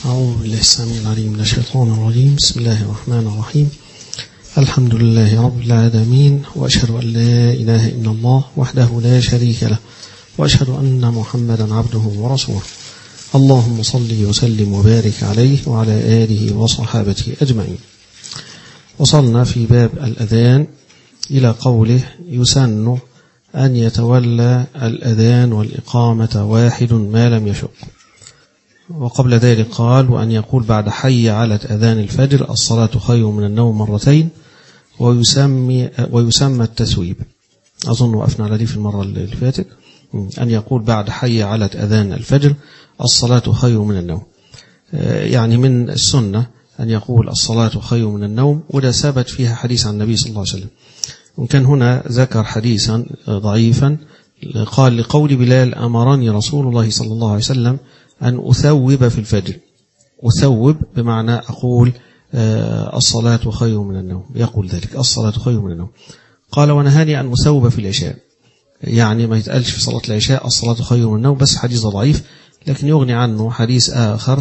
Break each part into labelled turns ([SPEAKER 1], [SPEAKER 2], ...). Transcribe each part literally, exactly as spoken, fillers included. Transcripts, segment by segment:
[SPEAKER 1] أعوذ بالله السميع العليم من الشيطان الرجيم. بسم الله الرحمن الرحيم. الحمد لله رب العالمين، وأشهد أن لا إله إلا الله وحده لا شريك له، وأشهد أن محمدا عبده ورسوله. اللهم صل وسلم وبارك عليه وعلى آله وصحابته أجمعين. وصلنا في باب الأذان إلى قوله: يسن أن يتولى الأذان والإقامة واحد ما لم يشق. وقبل ذلك قال: وأن يقول بعد حي على أذان الفجر الصلاة خير من النوم مرتين، ويسمي, ويسمى التسويب. أظن وقفنا على دي في المرة اللي فاتت. أن يقول بعد حي على أذان الفجر الصلاة خير من النوم، يعني من السنة أن يقول الصلاة خير من النوم، وده ثبت فيها حديث عن النبي صلى الله عليه وسلم. وكان هنا ذكر حديثا ضعيفا قال: لقول بلال: أمرني رسول الله صلى الله عليه وسلم أن أثوب في الفجر. أثوب بمعنى أقول الصلاة خير من النوم، يقول ذلك الصلاة خير من النوم. قال: ونهاني أن أثوب في العشاء، يعني ما يتقالش في صلاة العشاء الصلاة خير من النوم، بس حديث ضعيف، لكن يغني عنه حديث آخر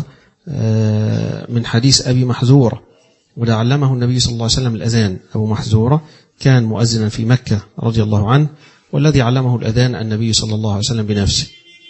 [SPEAKER 1] من حديث أبي محذورة، وده علمه النبي صلى الله عليه وسلم الأذان. أبو محذورة كان مؤذنا في مكة رضي الله عنه، والذي علمه الأذان النبي صلى الله عليه وسلم بنفسه.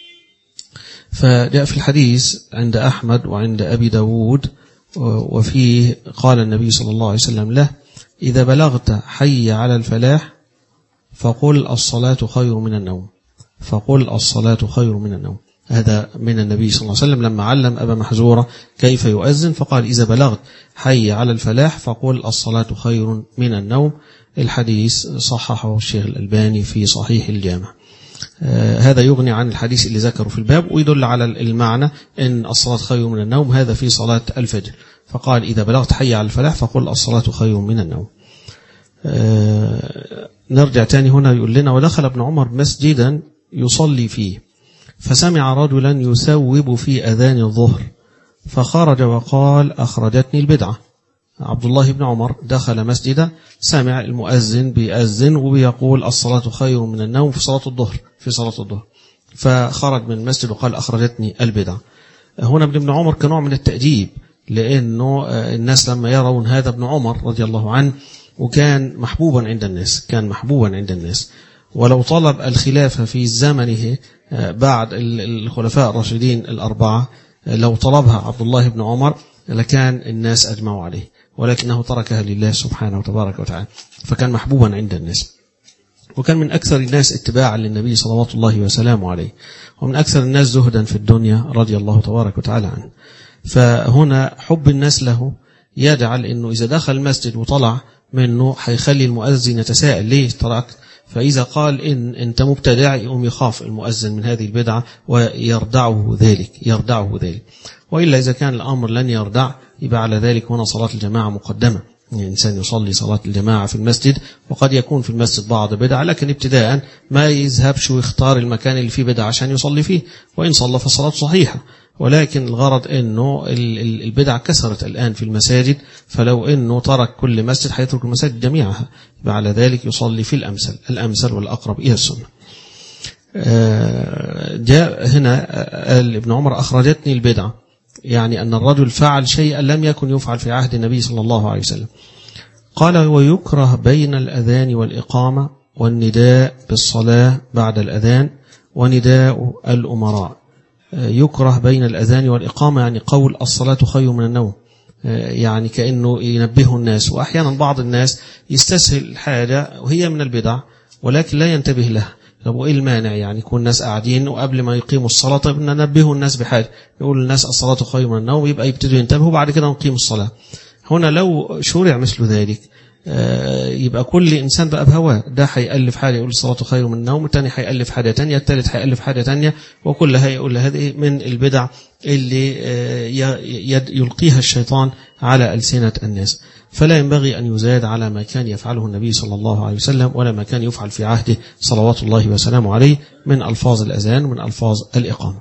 [SPEAKER 1] فجاء في الحديث عند أحمد وعند أبي داود، وفيه قال النبي صلى الله عليه وسلم له: إذا بلغت حي على الفلاح فقل الصلاة خير من النوم، فقل الصلاة خير من النوم. هذا من النبي صلى الله عليه وسلم لما علم أبا محذورة كيف يؤذن، فقال: إذا بلغت حي على الفلاح فقل الصلاة خير من النوم. الحديث صححه الشيخ الألباني في صحيح الجامع. آه هذا يغني عن الحديث اللي ذكره في الباب، ويدل على المعنى إن الصلاة خير من النوم، هذا في صلاة الفجر. فقال: إذا بلغت حي على الفلاح فقل الصلاة خير من النوم. آه نرجع تاني هنا، يقول لنا: ودخل ابن عمر مسجدا يصلي فيه، فسمع رجلا يثوب في أذان الظهر، فخرج وقال: أخرجتني البدعة. عبد الله بن عمر دخل مسجدا، سمع المؤذن بيأذن وبيقول الصلاة خير من النوم في صلاة الظهر في صلاة الظهر فخرج من المسجد وقال: أخرجتني البدعة. هنا ابن عمر كنوع من التأديب، لأنه الناس لما يرون هذا ابن عمر رضي الله عنه، وكان محبوبا عند الناس كان محبوبا عند الناس ولو طلب الخلافة في زمنه بعد الخلفاء الراشدين الأربعة، لو طلبها عبد الله بن عمر لكان الناس أجمعوا عليه، ولكنه تركها لله سبحانه وتبارك وتعالى، فكان محبوبا عند الناس، وكان من أكثر الناس اتباعا للنبي صلوات الله وسلامه عليه، ومن أكثر الناس زهدا في الدنيا رضي الله تبارك وتعالى عنه. فهنا حب الناس له يجعل أنه إذا دخل المسجد وطلع منه هيخلي المؤذن يتساءل: ليه تركت؟ فإذا قال إن أنت مبتدع يقوم يخاف المؤذن من هذه البدعة ويردعه ذلك يردعه ذلك وإلا إذا كان الأمر لن يردع، يبقى على ذلك هنا صلاة الجماعة مقدمة. يعني الإنسان يصلي صلاة الجماعة في المسجد، وقد يكون في المسجد بعض بدعة، لكن ابتداء ما يذهبش ويختار المكان اللي فيه بدعة عشان يصلي فيه، وإن صلى فالصلاة صحيحة. ولكن الغرض أنه البدعة كثرت الآن في المساجد، فلو أنه ترك كل مسجد هيترك المساجد جميعها، يبقى على ذلك يصلي في الأمثل الأمثل والأقرب إلى السنة. جاء هنا قال ابن عمر: أخرجتني البدعة، يعني أن الرجل فعل شيئا لم يكن يفعل في عهد النبي صلى الله عليه وسلم. قال: ويكره بين الأذان والإقامة والنداء بالصلاة بعد الأذان ونداء الأمراء. يكره بين الأذان والإقامة يعني قول الصلاة خير من النوم، يعني كأنه ينبه الناس. وأحيانا بعض الناس يستسهل حاجة وهي من البدع ولكن لا ينتبه لها. طب وإيه المانع؟ يعني يكون الناس قاعدين وقبل ما يقيموا الصلاة طيب ننبهوا الناس بحاجة، يقول الناس الصلاة خير من النوم، يبقى يبتدوا ينتبهوا بعد كده نقيم الصلاة. هنا لو شرع مثل ذلك يبقى كل إنسان بقى بهواه، ده هيألف حاجة يقول الصلاة خير من النوم، الثاني هيألف حاجة تانية، الثالث هيألف حاجة تانية، وكلها يقول هذه من البدع اللي يلقيها الشيطان على ألسنة الناس. فلا ينبغي أن يزاد على ما كان يفعله النبي صلى الله عليه وسلم ولا ما كان يفعل في عهده صلوات الله وسلامه عليه من ألفاظ الأذان ومن ألفاظ الإقامة.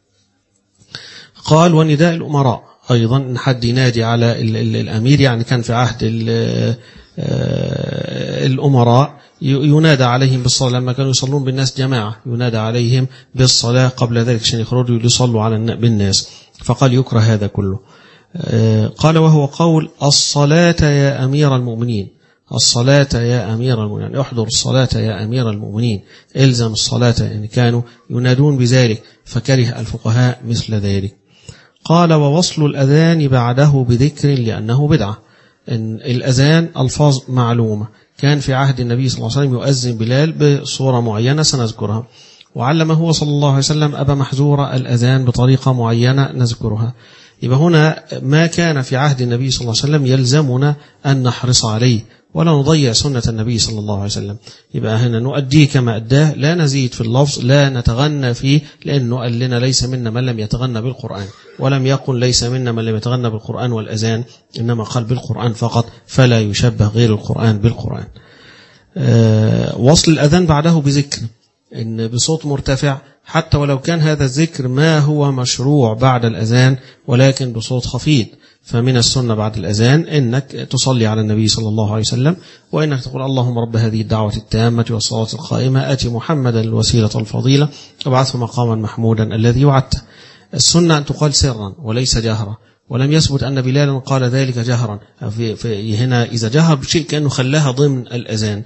[SPEAKER 1] قال: ونداء الأمراء، أيضا إن حد ينادي على الأمير، يعني كان في عهد الأمراء ينادى عليهم بالصلاة، لما كانوا يصلون بالناس جماعة ينادى عليهم بالصلاة قبل ذلك عشان يخرجوا يصلوا على بالناس، فقال يكره هذا كله. قال وهو قول الصلاة يا أمير المؤمنين، الصلاة يا أمير المؤمنين، يعني احضر الصلاة يا أمير المؤمنين، الزم الصلاة، يعني كانوا ينادون بذلك فكره الفقهاء مثل ذلك. قال ووصل الأذان بعده بذكر لأنه بدعة. إن الأذان ألفاظ معلومة، كان في عهد النبي صلى الله عليه وسلم يؤذن بلال بصورة معينة سنذكرها، وعلم هو صلى الله عليه وسلم أبا محذور الأذان بطريقة معينة نذكرها. يبقى هنا ما كان في عهد النبي صلى الله عليه وسلم يلزمنا أن نحرص عليه ولا نضيع سنة النبي صلى الله عليه وسلم. يبقى هنا نؤديه كما أداه، لا نزيد في اللفظ، لا نتغنى فيه، لأنه قال لنا ليس منا من لم يتغنى بالقرآن، ولم يقل ليس منا من لم يتغنى بالقرآن والأذان، إنما قال بالقرآن فقط، فلا يشبه غير القرآن بالقرآن. أه وصل الأذان بعده بذكر، إن بصوت مرتفع، حتى ولو كان هذا الذكر ما هو مشروع بعد الأذان ولكن بصوت خفيض، فمن السنة بعد الأذان إنك تصلي على النبي صلى الله عليه وسلم، وإنك تقول اللهم رب هذه الدعوة التامة والصلاة القائمة آتي محمدا الوسيلة الفضيلة وابعثه مقاما محمودا الذي وعدته. السنة أن تقال سرا وليس جهرا، ولم يثبت أن بلالا قال ذلك جهرا. في في هنا إذا جهر بشيء كأنه خلاها ضمن الأذان.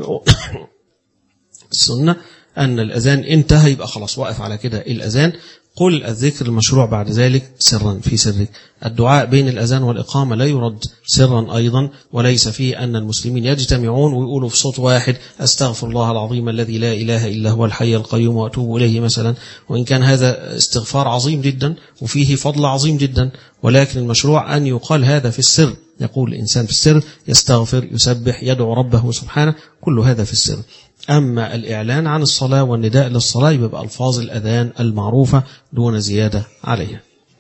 [SPEAKER 1] السنة أن الأذان انتهى يبقى خلاص وقف على كده الأذان، قل الذكر المشروع بعد ذلك سرا في سرك. الدعاء بين الأذان والإقامة لا يرد سرا أيضا، وليس فيه أن المسلمين يجتمعون ويقولوا في صوت واحد أستغفر الله العظيم الذي لا إله إلا هو الحي القيوم وأتوب إليه مثلا، وإن كان هذا استغفار عظيم جدا وفيه فضل عظيم جدا، ولكن المشروع أن يقال هذا في السر، يقول الإنسان في السر يستغفر يسبح يدعو ربه سبحانه، كل هذا في السر. أما الإعلان عن الصلاة والنداء للصلاة يبقى ألفاظ الأذان المعروفة دون زيادة عليها.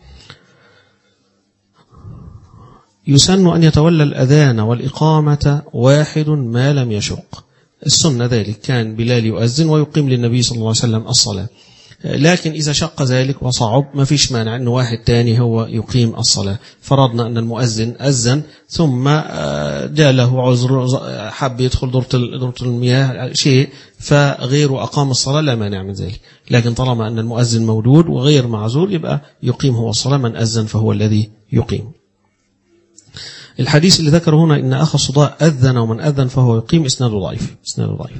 [SPEAKER 1] يسن أن يتولى الأذان والإقامة واحد ما لم يشق. السنة ذلك، كان بلال يؤذن ويقيم للنبي صلى الله عليه وسلم الصلاة، لكن إذا شق ذلك وصعب ما فيش مانع أن واحد تاني هو يقيم الصلاة. فرضنا أن المؤذن أذن ثم جاء له عذر، حب يدخل دورة المياه شيء فغيره أقام الصلاة، لا مانع من ذلك. لكن طالما أن المؤذن موجود وغير معذور يبقى يقيم هو الصلاة، من أذن فهو الذي يقيم. الحديث اللي ذكره هنا إن أخ الصداء أذن ومن أذن فهو يقيم إسناده ضعيف، إسناده ضعيف.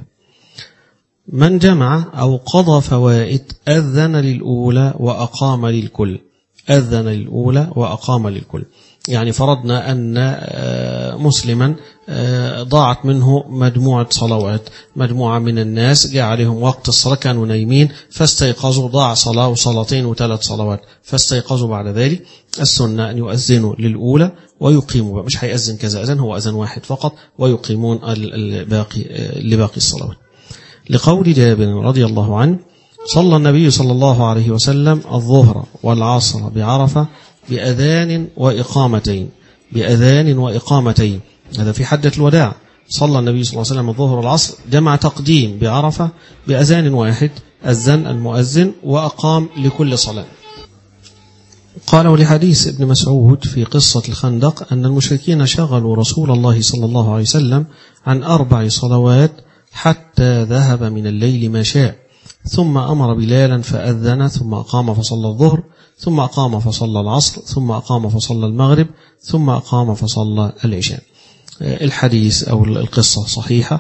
[SPEAKER 1] من جمع أو قضى فوائد أذن للأولى وأقام للكل، أذن للأولى وأقام للكل. يعني فرضنا أن مسلما ضاعت منه مجموعة صلوات، مجموعة من الناس جاء عليهم وقت الصلاة كانوا نايمين فاستيقظوا، ضاع صلاة وصلاتين وثلاث صلوات فاستيقظوا بعد ذلك. السنة أن يؤذنوا للأولى ويقيموا، مش هيأذن كذا أذن، هو أذن واحد فقط، ويقيمون الباقي لباقي الصلوات. لقول جابر رضي الله عنه صلى النبي صلى الله عليه وسلم الظهر والعصر بعرفة بأذان وإقامتين، بأذان وإقامتين. هذا في حجة الوداع، صلى النبي صلى الله عليه وسلم الظهر والعصر جمع تقديم بعرفة بأذان واحد، أذن المؤذن وأقام لكل صلاة. قال ولحديث ابن مسعود في قصة الخندق أن المشركين شغلوا رسول الله صلى الله عليه وسلم عن أربع صلوات حتى ذهب من الليل ما شاء، ثم أمر بلالا فأذن، ثم أقام فصلى الظهر، ثم أقام فصلى العصر، ثم أقام فصلى المغرب، ثم أقام فصلى العشاء. الحديث أو القصة صحيحة،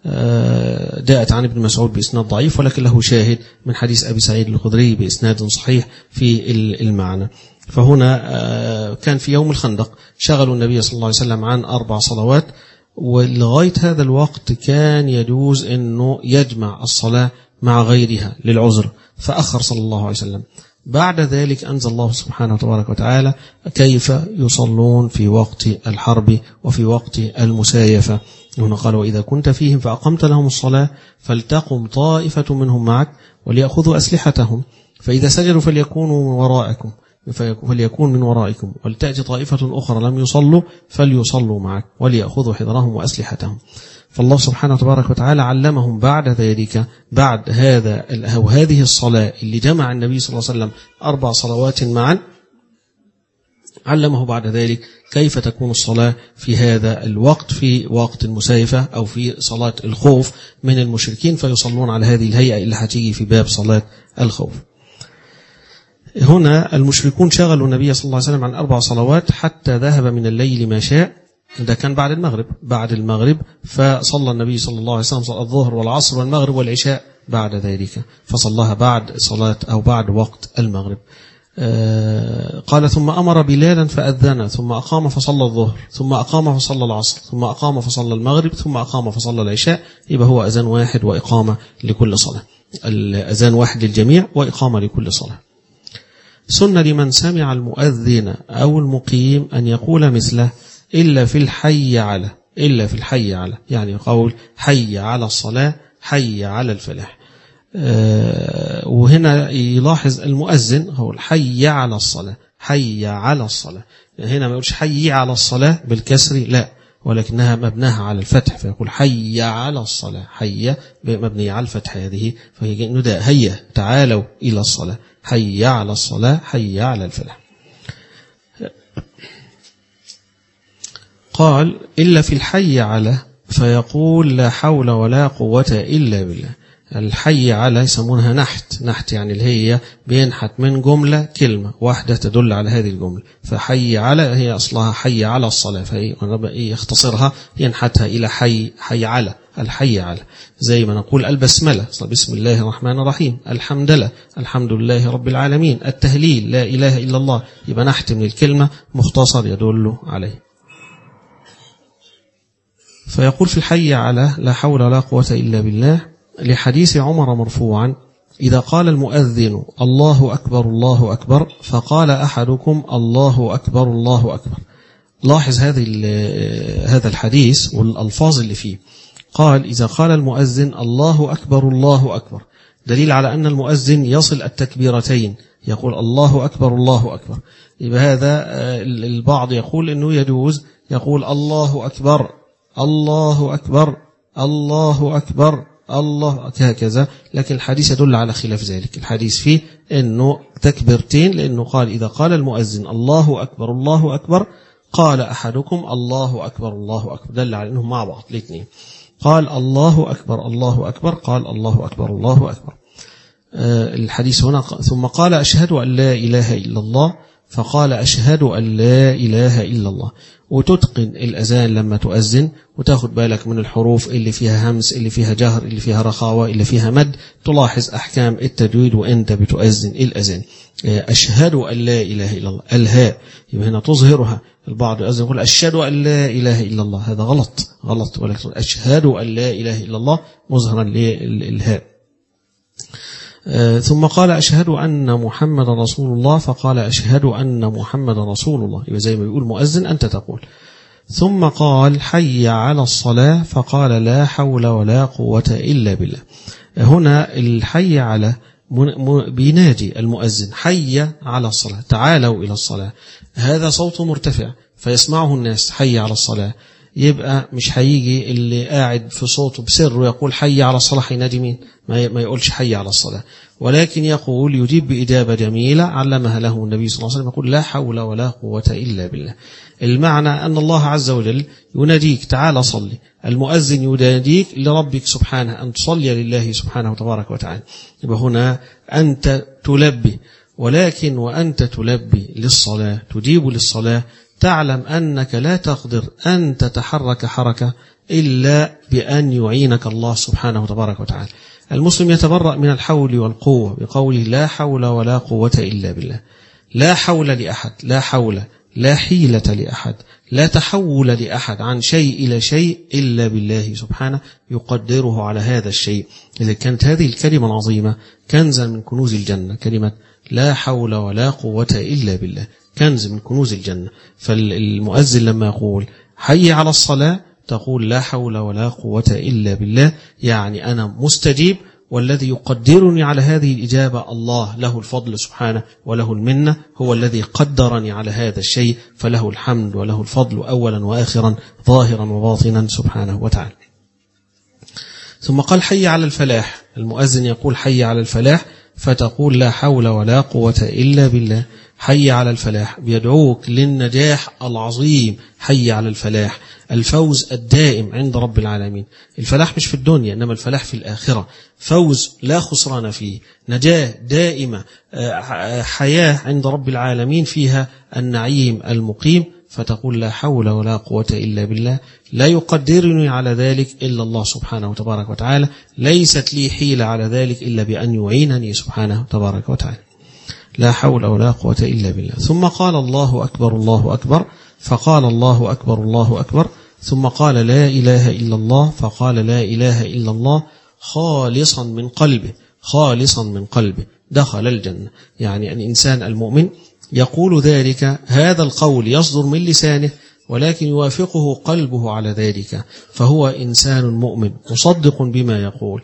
[SPEAKER 1] جاءت عن ابن مسعود بإسناد ضعيف، ولكن له شاهد من حديث أبي سعيد الخدري بإسناد صحيح في المعنى. فهنا كان في يوم الخندق شغلوا النبي صلى الله عليه وسلم عن أربع صلوات، ولغاية هذا الوقت كان يجوز أنه يجمع الصلاة مع غيرها للعذر، فأخر صلى الله عليه وسلم. بعد ذلك أنزل الله سبحانه وتبارك وتعالى كيف يصلون في وقت الحرب وفي وقت المسايفة. هنا قال وإذا كنت فيهم فأقمت لهم الصلاة فلتقم طائفة منهم معك وليأخذوا أسلحتهم، فإذا سجدوا فليكونوا من ورائكم فليكون من ورائكم ولتأتي طائفة أخرى لم يصلوا فليصلوا معك وليأخذوا حذرهم وأسلحتهم. فالله سبحانه وتبارك وتعالى علمهم بعد ذلك، بعد هذا أو هذه الصلاة اللي جمع النبي صلى الله عليه وسلم أربع صلوات معا، علمه بعد ذلك كيف تكون الصلاة في هذا الوقت، في وقت المسايفة أو في صلاة الخوف من المشركين، فيصلون على هذه الهيئة اللي هتيجي في باب صلاة الخوف. هنا المشركون شغلوا النبي صلى الله عليه وسلم عن أربع صلوات حتى ذهب من الليل ما شاء. ده كان بعد المغرب بعد المغرب فصلى النبي صلى الله عليه وسلم صلاة الظهر والعصر والمغرب والعشاء بعد ذلك، فصلاها بعد صلاة أو بعد وقت المغرب. آه قال ثم أمر بلالا فأذن، ثم أقام فصلى الظهر، ثم أقام فصلى العصر، ثم أقام فصلى المغرب، ثم أقام فصلى العشاء. يبقى هو أذان واحد وإقامة لكل صلاة، الأذان واحد للجميع وإقامة لكل صلاة. سنة لمن سمع المؤذن أو المقيم أن يقول مثله إلا في الحي على، إلا في الحي على، يعني قول حي على الصلاة، حي على الفلاح. أه وهنا يلاحظ المؤذن هو حي على الصلاة، حي على الصلاة. هنا ما يقولش حي على الصلاة بالكسر، لا، ولكنها مبناها على الفتح، فيقول حي على الصلاة، حي مبنية على الفتح هذه، فهي نداء، هيا تعالوا إلى الصلاة، حي على الصلاة، حي على الفلاح. قال إلا في الحي على فيقول لا حول ولا قوة إلا بالله. الحي على يسمونها نحت، نحت يعني اللي هي بينحت من جملة كلمة واحدة تدل على هذه الجملة، فحي على هي أصلها حي على الصلاة، فهي يختصرها ينحتها إلى حي، حي على، الحي على. زي ما نقول البسملة بسم الله الرحمن الرحيم، الحمد لله الحمد لله رب العالمين، التهليل لا إله إلا الله، يبقى نحت من الكلمة مختصر يدل عليه. فيقول في الحي على لا حول ولا قوة إلا بالله، لحديث عمر مرفوعا إذا قال المؤذن الله أكبر الله أكبر فقال أحدكم الله أكبر الله أكبر. لاحظ هذه هذا الحديث والألفاظ اللي فيه. قال إذا قال المؤذن الله أكبر الله أكبر، دليل على أن المؤذن يصل التكبيرتين، يقول الله أكبر الله أكبر. يبقى هذا البعض يقول أنه يجوز يقول الله أكبر الله أكبر الله أكبر الله هكذا، لكن الحديث يدل على خلاف ذلك. الحديث فيه أنه تكبيرتين، لأنه قال إذا قال المؤذن الله أكبر الله أكبر قال أحدكم الله أكبر الله أكبر، دل على أنهم مع بعض الاثنين. قال الله أكبر الله أكبر قال الله أكبر الله أكبر. آه الحديث هنا ثم قال أشهد أن لا إله إلا الله فقال أشهد أن لا إله إلا الله. وتتقن الأذان لما تؤذن وتاخد بالك من الحروف اللي فيها همس، اللي فيها جهر، اللي فيها رخاوة، اللي فيها مد، تلاحظ أحكام التجويد وأنت بتؤذن الأذان. أشهد أن لا إله إلا الله، الهاء يبقى هنا تظهرها. البعض يؤذن يقول أشهد أن لا إله إلا الله، هذا غلط غلط، ولكن أشهد أن لا إله إلا الله مظهرا للهاء. ثم قال أشهد أن محمد رسول الله فقال أشهد أن محمد رسول الله، يبقى زي ما يقول مؤذن أنت تقول. ثم قال حي على الصلاة فقال لا حول ولا قوة إلا بالله. هنا الحي على بينادي المؤذن حي على الصلاة، تعالوا إلى الصلاة، هذا صوت مرتفع فيسمعه الناس حي على الصلاة. يبقى مش هيجي اللي قاعد في صوته بسر ويقول حي على الصلاة هينادي مين؟ ما يقولش حي على الصلاة، ولكن يقول يجيب بإجابة جميلة علمها له النبي صلى الله عليه وسلم، يقول لا حول ولا قوة إلا بالله. المعنى أن الله عز وجل يناديك تعالى صلي، المؤذن يناديك لربك سبحانه أن تصلي لله سبحانه وتبارك وتعالى. يبقى هنا أنت تلبي، ولكن وأنت تلبي للصلاة تجيب للصلاة تعلم أنك لا تقدر أن تتحرك حركة إلا بأن يعينك الله سبحانه وتبارك وتعالى. المسلم يتبرأ من الحول والقوة بقوله لا حول ولا قوة إلا بالله. لا حول لأحد، لا حول، لا حيلة لأحد، لا تحول لأحد عن شيء إلى شيء إلا بالله سبحانه يقدره على هذا الشيء. إذا كانت هذه الكلمة العظيمة كنزا من كنوز الجنة، كلمة لا حول ولا قوة إلا بالله كنز من كنوز الجنة. فالمؤذن لما يقول حي على الصلاة تقول لا حول ولا قوة إلا بالله، يعني أنا مستجيب، والذي يقدرني على هذه الإجابة الله، له الفضل سبحانه وله المنة، هو الذي قدرني على هذا الشيء، فله الحمد وله الفضل أولا وآخرا ظاهرا وباطنا سبحانه وتعالى. ثم قال حي على الفلاح، المؤذن يقول حي على الفلاح فتقول لا حول ولا قوة إلا بالله. حي على الفلاح، بيدعوك للنجاح العظيم، حي على الفلاح، الفوز الدائم عند رب العالمين. الفلاح مش في الدنيا إنما الفلاح في الآخرة، فوز لا خسران فيه، نجاة دائمة، حياة عند رب العالمين فيها النعيم المقيم. فتقول لا حول ولا قوة إلا بالله، لا يقدرني على ذلك إلا الله سبحانه وتبارك وتعالى، ليست لي حيلة على ذلك إلا بأن يعينني سبحانه وتبارك وتعالى، لا حول ولا قوة إلا بالله. ثم قال الله أكبر الله أكبر، فقال الله أكبر الله أكبر، ثم قال لا إله إلا الله، فقال لا إله إلا الله خالصا من قلبه، خالصا من قلبه، دخل الجنة. يعني الإنسان المؤمن يقول ذلك، هذا القول يصدر من لسانه ولكن يوافقه قلبه على ذلك، فهو إنسان مؤمن مصدق بما يقول.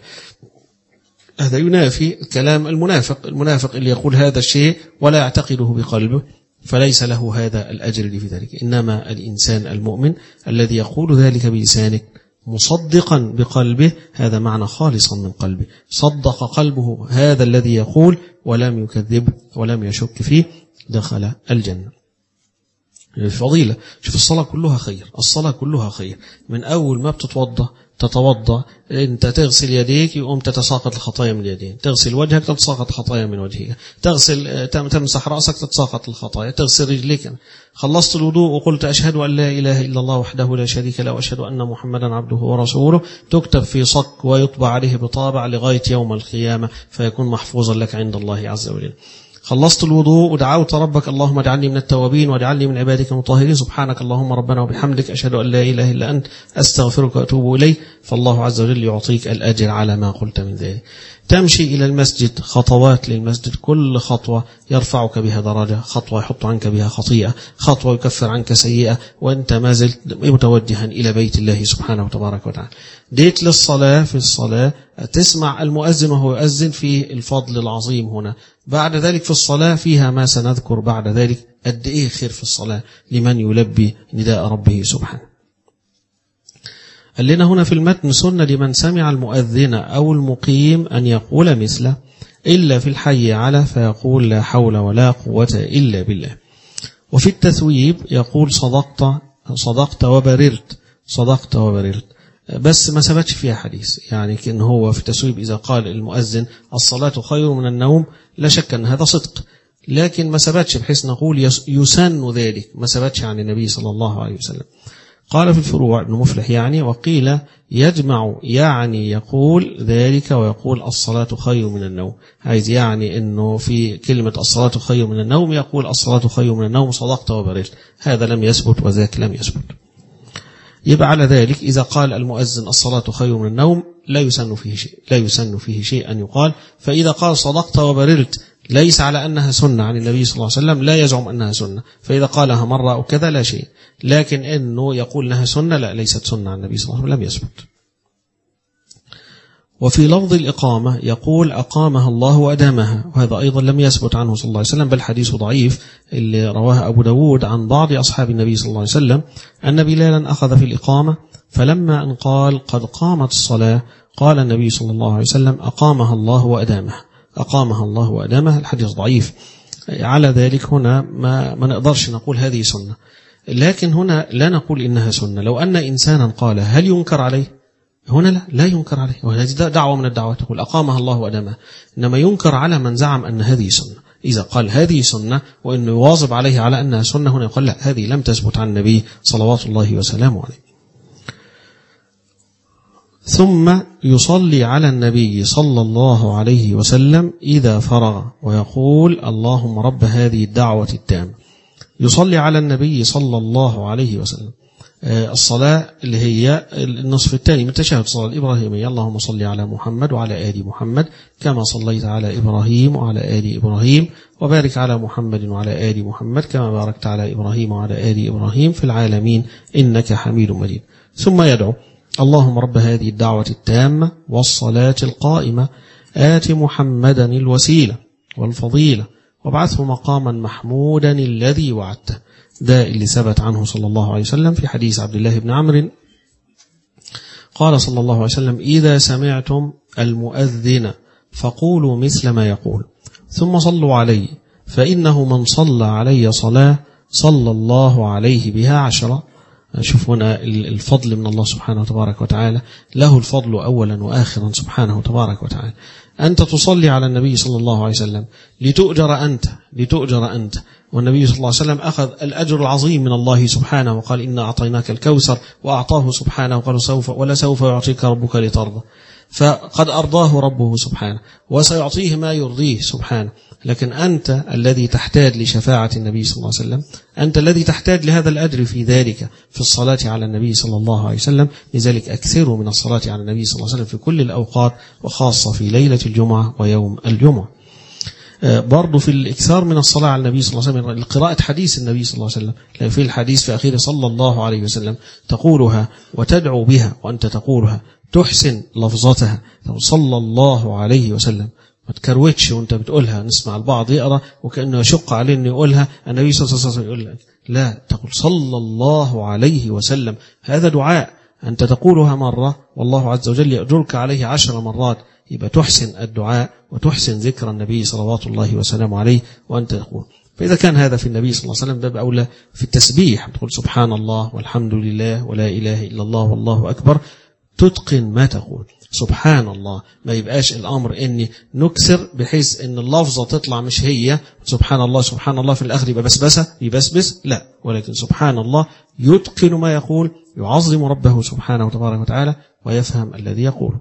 [SPEAKER 1] هذا ينافي كلام المنافق، المنافق اللي يقول هذا الشيء ولا يعتقده بقلبه فليس له هذا الأجر في ذلك. إنما الإنسان المؤمن الذي يقول ذلك بلسانه مصدقا بقلبه، هذا معنى خالصا من قلبه، صدق قلبه هذا الذي يقول ولم يكذبه ولم يشك فيه، دخل الجنة. الفضيلة، شوف الصلاة كلها خير، الصلاة كلها خير، من أول ما بتتوضى تتوضى، أنت تغسل يديك يقوم تتساقط الخطايا من اليدين، تغسل وجهك تتساقط الخطايا من وجهك، تغسل تمسح رأسك تتساقط الخطايا، تغسل رجليك، خلصت الوضوء وقلت أشهد أن لا إله إلا الله وحده لا شريك له وأشهد أن محمدا عبده ورسوله، تكتب في صك ويطبع عليه بطابع لغاية يوم القيامة فيكون محفوظا لك عند الله عز وجل. خلصت الوضوء ودعوت ربك اللهم اجعلني من التوابين واجعلني من عبادك المطهرين، سبحانك اللهم ربنا وبحمدك أشهد أن لا إله إلا أنت أستغفرك وأتوب إليه، فالله عز وجل يعطيك الأجر على ما قلت من ذلك. تمشي إلى المسجد، خطوات للمسجد، كل خطوة يرفعك بها درجة، خطوة يحط عنك بها خطيئة، خطوة يكفر عنك سيئة، وأنت ما زلت متوجها إلى بيت الله سبحانه وتبارك وتعالى. ديت للصلاة، في الصلاة تسمع المؤذن وهو يؤذن، في الفضل العظيم هنا. بعد ذلك في الصلاة فيها ما سنذكر بعد ذلك، قد إيه خير في الصلاة لمن يلبي نداء ربه سبحانه. قال لنا هنا في المتن سنة لمن سمع المؤذن أو المقيم أن يقول مثله، إلا في الحي على فيقول لا حول ولا قوة إلا بالله. وفي التثويب يقول صدقت صدقت وبررت، صدقت وبررت، بس ما ثبتش فيها حديث. يعني كأن هو في التثويب إذا قال المؤذن الصلاة خير من النوم، لا شك أن هذا صدق، لكن ما ثبتش بحيث نقول يسن ذلك، ما ثبتش عن النبي صلى الله عليه وسلم. قال في الفروع ابن مفلح يعني، وقيل يجمع، يعني يقول ذلك ويقول الصلاة خير من النوم، عايز يعني انه في كلمة الصلاة خير من النوم يقول الصلاة خير من النوم، صدقت وبررت، هذا لم يثبت وذاك لم يثبت. يبقى على ذلك إذا قال المؤذن الصلاة خير من النوم لا يسن فيه شيء، لا يسن فيه شيء أن يقال. فإذا قال صدقت وبررت ليس على أنها سنة عن النبي صلى الله عليه وسلم، لا يزعم أنها سنة، فإذا قالها مرة أو كذا لا شيء، لكن أنه يقول أنها سنة لا، ليست سنة عن النبي صلى الله عليه وسلم، لم يثبت. وفي لفظ الإقامة يقول أقامها الله وأدامها، وهذا أيضا لم يثبت عنه صلى الله عليه وسلم، بل حديث ضعيف اللي رواه أبو داود عن بعض أصحاب النبي صلى الله عليه وسلم أن بلالا أخذ في الإقامة، فلما أن قال قد قامت الصلاة قال النبي صلى الله عليه وسلم أقامها الله وأدامها، أقامها الله وأدامها. الحديث ضعيف. على ذلك هنا ما, ما نقدرش نقول هذه سنة، لكن هنا لا نقول إنها سنة. لو أن إنسانا قال هل ينكر عليه؟ هنا لا, لا ينكر عليه، وهذه دعوة من الدعوات، تقول أقامها الله وأدامها، إنما ينكر على من زعم أن هذه سنة. إذا قال هذه سنة وإنه يواظب عليه على أنها سنة، هنا يقول لا، هذه لم تثبت عن النبي صلوات الله وسلامه عليه. ثم يصلي على النبي صلى الله عليه وسلم إذا فرغ ويقول اللهم رب هذه الدعوة التامة. يصلي على النبي صلى الله عليه وسلم الصلاة اللي هي النصف الثاني من تشهد الصلاة الإبراهيمية، اللهم صل على محمد وعلى آل محمد كما صليت على إبراهيم وعلى آل إبراهيم، وبارك على محمد وعلى آل محمد كما باركت على إبراهيم وعلى آل إبراهيم في العالمين إنك حميد مجيد. ثم يدعو اللهم رب هذه الدعوة التامة والصلاة القائمة آت محمدا الوسيلة والفضيلة وابعثه مقاما محمودا الذي وعدته. ده اللي ثبت عنه صلى الله عليه وسلم في حديث عبد الله بن عمرو قال صلى الله عليه وسلم إذا سمعتم المؤذن فقولوا مثل ما يقول ثم صلوا عليه فإنه من صلى علي صلاة صلى الله عليه بها عشرة. شوف هنا الفضل من الله سبحانه وتبارك وتعالى، له الفضل أولا وآخرا سبحانه وتبارك وتعالى. أنت تصلي على النبي صلى الله عليه وسلم لتؤجر أنت لتؤجر أنت والنبي صلى الله عليه وسلم أخذ الأجر العظيم من الله سبحانه وقال إنا أعطيناك الكوثر، وأعطاه سبحانه وقال سوف ولا سوف يعطيك ربك لترضى، فقد أرضاه ربه سبحانه وسيعطيه ما يرضيه سبحانه. لكن أنت الذي تحتاج لشفاعة النبي صلى الله عليه وسلم، أنت الذي تحتاج لهذا الأجر في ذلك في الصلاة على النبي صلى الله عليه وسلم. لذلك أكثروا من الصلاة على النبي صلى الله عليه وسلم في كل الأوقات، وخاصة في ليلة الجمعة ويوم الجمعة. برضو في الإكثار من الصلاة على النبي صلى الله عليه وسلم لقراءة حديث النبي صلى الله عليه وسلم، لأن في الحديث في أخير صلى الله عليه وسلم تقولها وتدعو بها، وأنت تقولها تحسن لفظتها، صلى الله عليه وسلم، ما تكروتش وانت بتقولها. نسمع البعض يقرأ وكأنه يشق عليه انه يقولها النبي صلى الله عليه وسلم يقول لك لا، تقول صلى الله عليه وسلم. هذا دعاء أنت تقولها مرة والله عز وجل يأجرك عليه عشر مرات. يبقى تحسن الدعاء وتحسن ذكر النبي صلوات الله وسلامه عليه وأنت تقول. فإذا كان هذا في النبي صلى الله عليه وسلم ده بأولى في التسبيح، تقول سبحان الله والحمد لله ولا إله إلا الله والله أكبر، تتقن ما تقول سبحان الله. ما يبقاش الأمر إني نكسر بحيث إن اللفظة تطلع مش هي سبحان الله سبحان الله في الآخر يبقى بسبسة يبسبس، لا، ولكن سبحان الله يتقن ما يقول، يعظم ربه سبحانه وتبارك وتعالى ويفهم الذي يقول.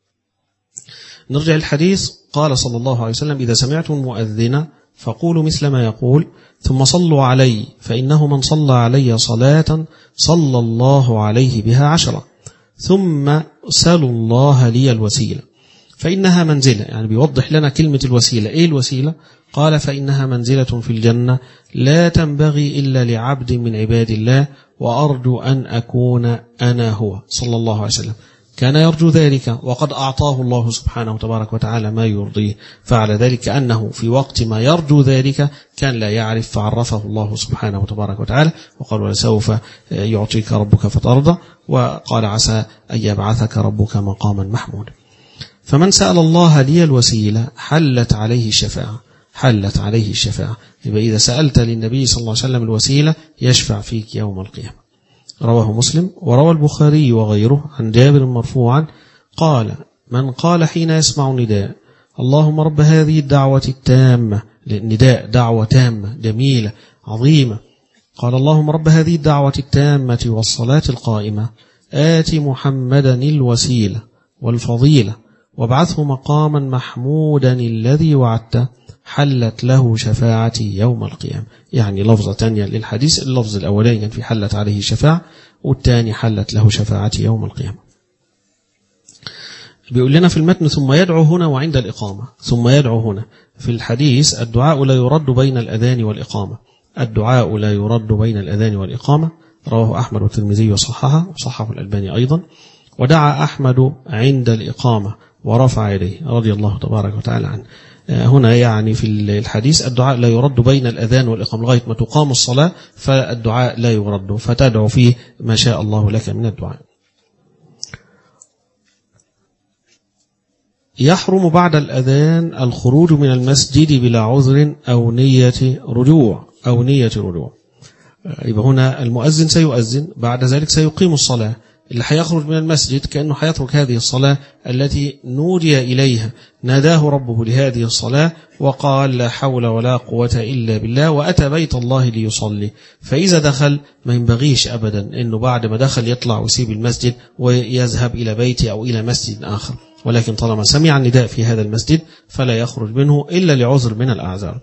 [SPEAKER 1] نرجع الحديث. قال صلى الله عليه وسلم إذا سمعتم المؤذن فقولوا مثل ما يقول ثم صلوا علي فإنه من صلى علي صلاة صلى الله عليه بها عشرة، ثم سلوا الله لي الوسيلة فإنها منزلة. يعني بيوضح لنا كلمة الوسيلة. إيه الوسيلة؟ قال فإنها منزلة في الجنة لا تنبغي إلا لعبد من عباد الله، وأرجو أن أكون أنا هو صلى الله عليه وسلم. كان يرجو ذلك وقد أعطاه الله سبحانه وتبارك وتعالى ما يرضيه، فعلى ذلك أنه في وقت ما يرجو ذلك كان لا يعرف فعرفه الله سبحانه وتبارك وتعالى، وقال ولسوف يعطيك ربك فترضى، وقال عسى أن يبعثك ربك مقاما محمودا. فمن سأل الله لي الوسيلة حلت عليه الشفاعة حلت عليه الشفاعة. يبقى إذا سألت للنبي صلى الله عليه وسلم الوسيلة يشفع فيك يوم القيامة. رواه مسلم وروى البخاري وغيره عن جابر مرفوعا قال من قال حين يسمع نداء اللهم رب هذه الدعوة التامة، النداء دعوة تامة جميلة عظيمة، قال اللهم رب هذه الدعوة التامة والصلاة القائمة آت محمدا الوسيلة والفضيلة وابعثه مقاما محمودا الذي وعدته حلت له شفاعتي يوم القيامة. يعني لفظة تانية للحديث، اللفظ الأولين كان في حلت عليه شفاعة، والتاني حلت له شفاعتي يوم القيامة. بيقول لنا في المتن ثم يدعو هنا وعند الإقامة. ثم يدعو هنا في الحديث الدعاء لا يرد بين الأذان والإقامة، الدعاء لا يرد بين الأذان والإقامة. رواه أحمد والترمذي وصححه وصححه الألباني أيضا. ودعا أحمد عند الإقامة ورفع يديه رضي الله تبارك وتعالى عنه. هنا يعني في الحديث الدعاء لا يرد بين الأذان والإقامة لغاية ما تقام الصلاة، فالدعاء لا يرد، فتدعو فيه ما شاء الله لك من الدعاء. يحرم بعد الأذان الخروج من المسجد بلا عذر أو نية رجوع أو نية رجوع. يبقى هنا المؤذن سيؤذن، بعد ذلك سيقيم الصلاة. اللي هيخرج من المسجد كأنه هيترك هذه الصلاة التي نودي إليها، ناداه ربه لهذه الصلاة وقال لا حول ولا قوة إلا بالله، وأتى بيت الله ليصلي. فإذا دخل ما ينبغيش أبدا أنه بعد ما دخل يطلع ويسيب المسجد ويذهب إلى بيته أو إلى مسجد آخر، ولكن طالما سمع النداء في هذا المسجد فلا يخرج منه إلا لعذر من الأعذار.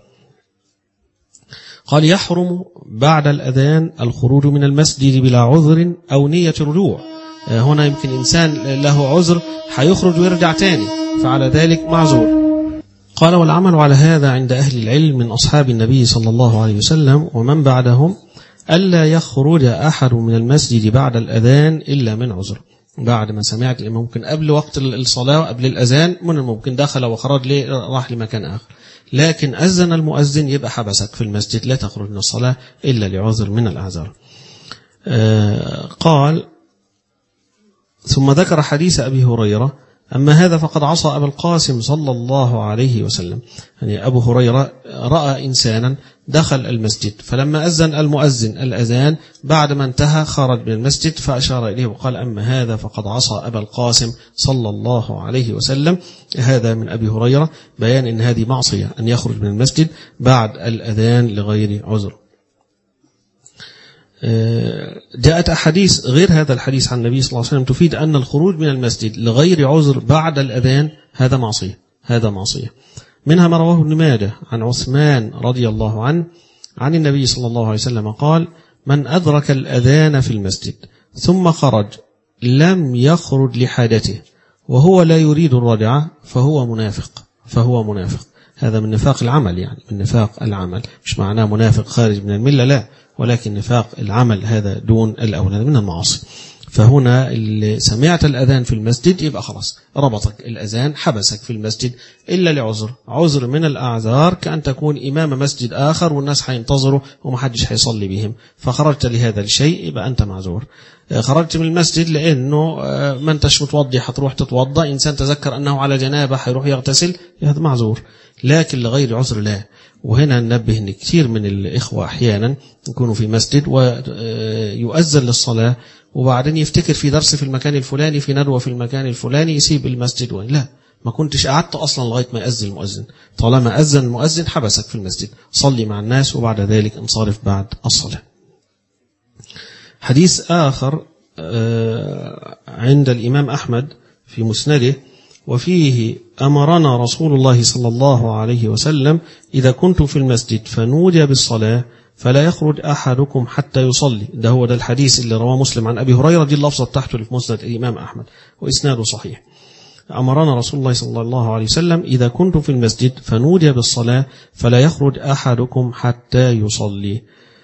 [SPEAKER 1] قال يحرم بعد الأذان الخروج من المسجد بلا عذر أو نية رجوع. هنا يمكن إنسان له عذر هيخرج ويرجع تاني، فعلى ذلك معذور. قال والعمل على هذا عند أهل العلم من أصحاب النبي صلى الله عليه وسلم ومن بعدهم ألا يخرج أحد من المسجد بعد الأذان إلا من عذر. بعد ما سمعت ممكن قبل وقت الصلاة قبل الأذان من الممكن دخل وخرج ليه راح لمكان آخر، لكن أذن المؤذن يبقى حبسك في المسجد، لا تخرج من الصلاة إلا لعذر من الأعذار. آه قال ثم ذكر حديث أبي هريرة أما هذا فقد عصى أبا القاسم صلى الله عليه وسلم. يعني أبو هريرة رأى إنسانا دخل المسجد، فلما أذن المؤذن الأذان بعد ما انتهى خرج من المسجد فأشار إليه وقال أما هذا فقد عصى أبا القاسم صلى الله عليه وسلم. هذا من أبي هريرة بيان أن هذه معصية أن يخرج من المسجد بعد الأذان لغير عذر. جاءت أحاديث غير هذا الحديث عن النبي صلى الله عليه وسلم تفيد أن الخروج من المسجد لغير عذر بعد الأذان هذا معصية هذا معصية منها ما رواه ابن ماجه عن عثمان رضي الله عنه عن النبي صلى الله عليه وسلم قال من أدرك الأذان في المسجد ثم خرج لم يخرج لحاجته وهو لا يريد الرجعة فهو منافق فهو منافق هذا من نفاق العمل، يعني من نفاق العمل، مش معناه منافق خارج من الملة، لا، ولكن نفاق العمل هذا دون الأولى من المعاصي. فهنا اللي سمعت الأذان في المسجد يبقى خلاص ربطك الأذان حبسك في المسجد إلا لعذر، عذر من الأعذار كأن تكون إمام مسجد آخر والناس هينتظروا ومحدش هيصلي بهم فخرجت لهذا الشيء يبقى أنت معذور. خرجت من المسجد لأنه ما انتش متوضي هتروح تتوضى، إنسان تذكر أنه على جنابه هيروح يغتسل هذا معذور، لكن لغير عذر لا. وهنا ننبه ان كثير من الإخوة أحيانا يكونوا في مسجد ويؤذن للصلاة وبعدين يفتكر في درس في المكان الفلاني في ندوة في المكان الفلاني يسيب المسجد وين لا، ما كنتش قعدت أصلا لغاية ما يأذن المؤذن، طالما أذن المؤذن حبسك في المسجد، صلي مع الناس وبعد ذلك انصرف بعد الصلاة. حديث آخر عند الإمام أحمد في مسنده وفيه أمرنا رسول الله صلى الله عليه وسلم إذا كنتم في المسجد فنودي بالصلاة فلا يخرج أحدكم حتى يصلي. ده هو ده الحديث اللي رواه مسلم عن أبي هريرة، دي اللفظة بتاعته اللي في مسند الإمام أحمد وإسناده صحيح. أمرنا رسول الله صلى الله عليه وسلم إذا كنتم في المسجد فنودي بالصلاة فلا يخرج أحدكم حتى يصلي.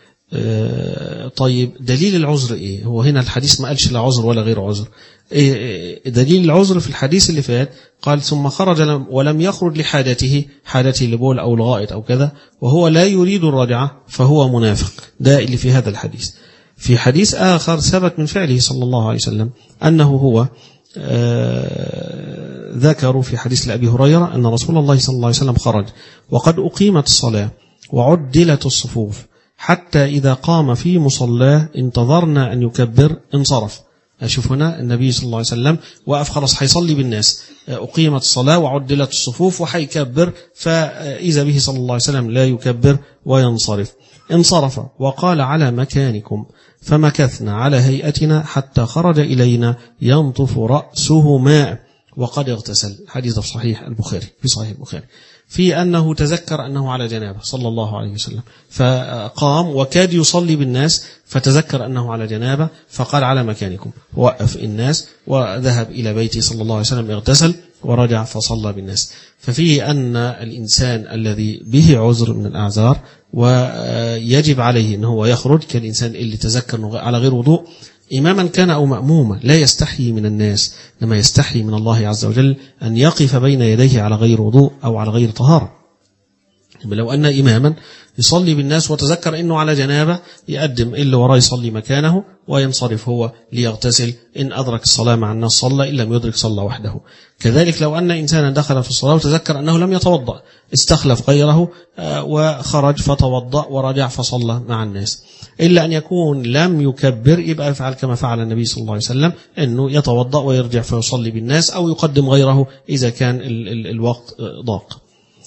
[SPEAKER 1] طيب دليل العذر إيه؟ هو هنا الحديث ما قالش لا عذر ولا غير عذر. دليل العذر في الحديث اللي فات قال ثم خرج ولم يخرج لحاجته، حاجته لبول أو لغائط أو كذا، وهو لا يريد الرجعة فهو منافق. ده اللي في هذا الحديث. في حديث آخر ثبت من فعله صلى الله عليه وسلم أنه هو ذكروا في حديث لأبي هريرة أن رسول الله صلى الله عليه وسلم خرج وقد أقيمت الصلاة وعدلت الصفوف حتى إذا قام في مصلاه انتظرنا أن يكبر انصرف. أشوف هنا النبي صلى الله عليه وسلم وقف خلاص هيصلي بالناس، أقيمت الصلاة وعدلت الصفوف وحيكبر، فإذا به صلى الله عليه وسلم لا يكبر وينصرف. انصرف وقال على مكانكم فمكثنا على هيئتنا حتى خرج إلينا ينطف رأسه ماء وقد اغتسل. حديث في صحيح البخاري في صحيح البخاري في أنه تذكر أنه على جنابه صلى الله عليه وسلم فقام وكاد يصلي بالناس فتذكر أنه على جنابه فقال على مكانكم، وقف الناس وذهب إلى بيته صلى الله عليه وسلم اغتسل ورجع فصلى بالناس. ففيه أن الإنسان الذي به عذر من الأعذار ويجب عليه أنه هو يخرج كالإنسان اللي تذكر على غير وضوء إماما كان أو مأموما لا يستحي من الناس، لما يستحي من الله عز وجل أن يقف بين يديه على غير وضوء أو على غير طهارة. لو أن إماما يصلي بالناس وتذكر أنه على جنابه يقدم اللي وراه يصلي مكانه وينصرف هو ليغتسل، إن أدرك الصلاة مع الناس صلى، إن لم يدرك صلى وحده. كذلك لو أن إنسانا دخل في الصلاة وتذكر أنه لم يتوضأ استخلف غيره وخرج فتوضأ ورجع فصلى مع الناس، إلا أن يكون لم يكبر يبقى يفعل كما فعل النبي صلى الله عليه وسلم أنه يتوضأ ويرجع فيصلي بالناس أو يقدم غيره إذا كان ال ال الوقت ضاق.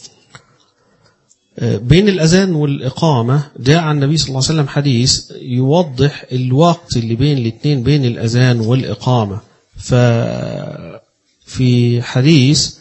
[SPEAKER 1] بين الأذان والإقامة جاء عن النبي صلى الله عليه وسلم حديث يوضح الوقت اللي بين الاثنين بين الأذان والإقامة. ففي حديث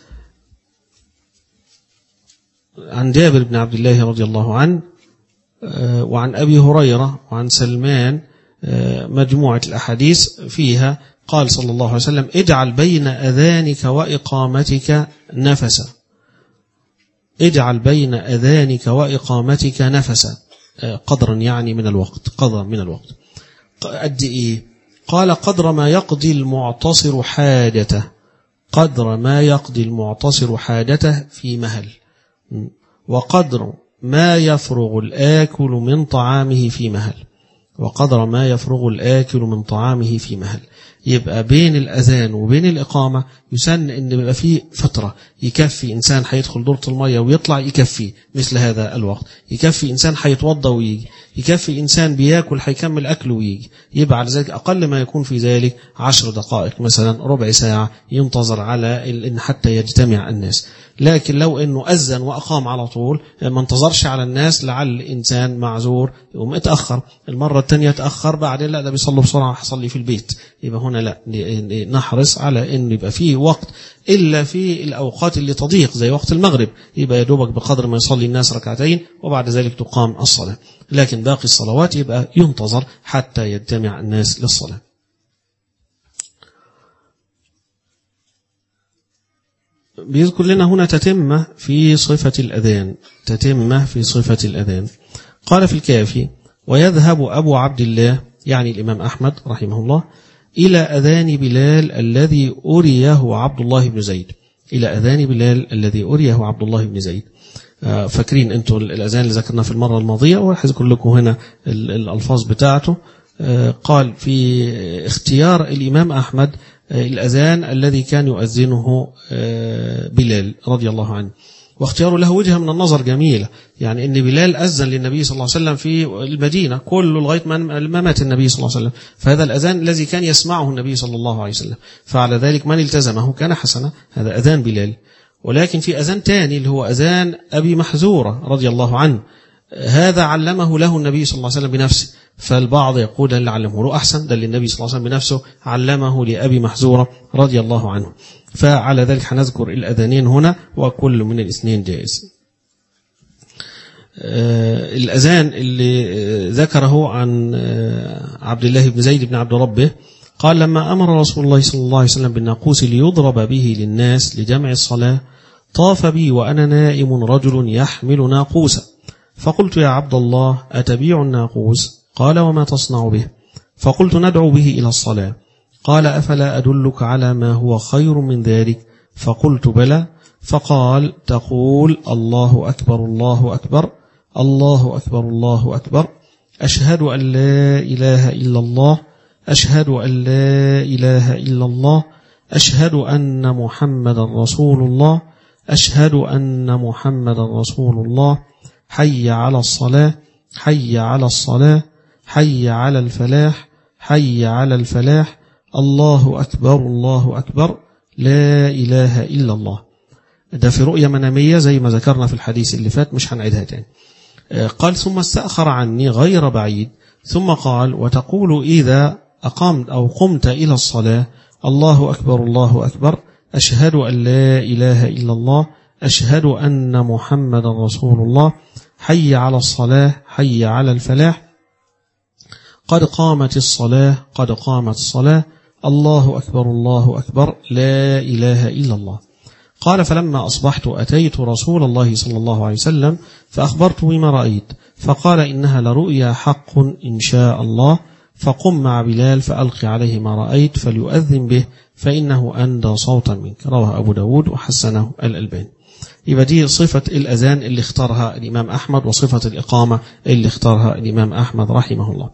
[SPEAKER 1] عن جابر بن عبد الله رضي الله عنه وعن أبي هريرة وعن سلمان مجموعة الأحاديث فيها قال صلى الله عليه وسلم اجعل بين أذانك وإقامتك نفسا، اجعل بين أذانك وإقامتك نفسا، قدرا يعني من الوقت، قدرا من الوقت. قد إيه؟ قال قدر ما يقضي المعتصر حاجته، قدر ما يقضي المعتصر حاجته في مهل، وقدر ما يفرغ الآكل من طعامه في مهل، وقدر ما يفرغ الآكل من طعامه في مهل. يبقى بين الأذان وبين الإقامة يسن أن يبقى فيه فترة، يكفي إنسان هيدخل دورة المية ويطلع يكفي مثل هذا الوقت، يكفي إنسان هيتوضى ويجي، يكفي إنسان بياكل هيكمل أكله ويجي. يبقى على ذلك أقل ما يكون في ذلك عشر دقائق مثلا، ربع ساعة ينتظر على إن حتى يجتمع الناس. لكن لو أنه أذن وأقام على طول ما انتظرش على الناس، لعل إنسان معذور يقوم اتأخر، المرة الثانية اتأخر، بعدين لا ده بيصلي بسرعة هصلي في البيت. يبقى هنا لا، نحرص على أن يبقى فيه وقت، إلا في الأوقات اللي تضيق زي وقت المغرب يبقى يدوبك بقدر ما يصلي الناس ركعتين وبعد ذلك تقام الصلاة. لكن باقي الصلوات يبقى ينتظر حتى يجتمع الناس للصلاة. بيذكر لنا هنا تتمة في صفة الأذان، تتمة في صفة الأذان. قال في الكافي: ويذهب أبو عبد الله يعني الإمام أحمد رحمه الله إلى أذان بلال الذي أريه عبد الله بن زيد، إلى أذان بلال الذي أريه عبد الله بن زيد. فاكرين أنتم الأذان اللي ذكرنا في المرة الماضية، وهذكر لكم هنا الألفاظ بتاعته. قال في اختيار الإمام أحمد الأذان الذي كان يؤذنه بلال رضي الله عنه، واختياره له وجهة من النظر جميلة، يعني أن بلال أذن للنبي صلى الله عليه وسلم في المدينة كله لغاية ما مات النبي صلى الله عليه وسلم، فهذا الأذان الذي كان يسمعه النبي صلى الله عليه وسلم، فعلى ذلك من التزمه كان حسنا، هذا أذان بلال. ولكن في أذان تاني اللي هو أذان أبي محذورة رضي الله عنه، هذا علمه له النبي صلى الله عليه وسلم بنفسه، فالبعض يقول اللي علمه له أحسن، ده اللي النبي صلى الله عليه وسلم بنفسه علمه لأبي محذورة رضي الله عنه. فعلى ذلك هنذكر الأذانين هنا وكل من الاثنين جائز. آه الأذان اللي ذكره عن آه عبد الله بن زيد بن عبد ربه قال: لما أمر رسول الله صلى الله عليه وسلم بالناقوس ليضرب به للناس لجمع الصلاة، طاف بي وأنا نائم رجل يحمل ناقوسا، فقلت: يا عبد الله أتبيع الناقوس؟ قال: وما تصنع به؟ فقلت: ندعو به إلى الصلاة. قال: أفلا أدلك على ما هو خير من ذلك؟ فقلت: بلى. فقال: تقول: الله أكبر الله أكبر الله أكبر الله أكبر، أشهد أن لا إله إلا الله، أشهد أن لا إله إلا الله، أشهد أن محمد رسول الله، أشهد أن محمد رسول الله، حي على الصلاة حي على الصلاة حي على الفلاح حي على الفلاح، الله أكبر الله أكبر، لا إله إلا الله. ده في رؤية منامية زي ما ذكرنا في الحديث اللي فات، مش هنعيدها تاني. قال: ثم استأخر عني غير بعيد ثم قال: وتقول إذا أقمت أو قمت إلى الصلاة: الله أكبر الله أكبر، أشهد أن لا إله إلا الله، أشهد أن محمد رسول الله، حي على الصلاة حي على الفلاح، قد قامت الصلاة قد قامت الصلاة، الله أكبر الله أكبر، لا إله إلا الله. قال: فلما أصبحت أتيت رسول الله صلى الله عليه وسلم فأخبرت بما رأيت، فقال: إنها لرؤيا حق إن شاء الله، فقم مع بلال فألقي عليه ما رأيت فليؤذن به فإنه أندى صوتا منك. رواه أبو داود وحسنه الألباني. يبقى دي صفة الأذان اللي اختارها الإمام أحمد، وصفة الإقامة اللي اختارها الإمام أحمد رحمه الله.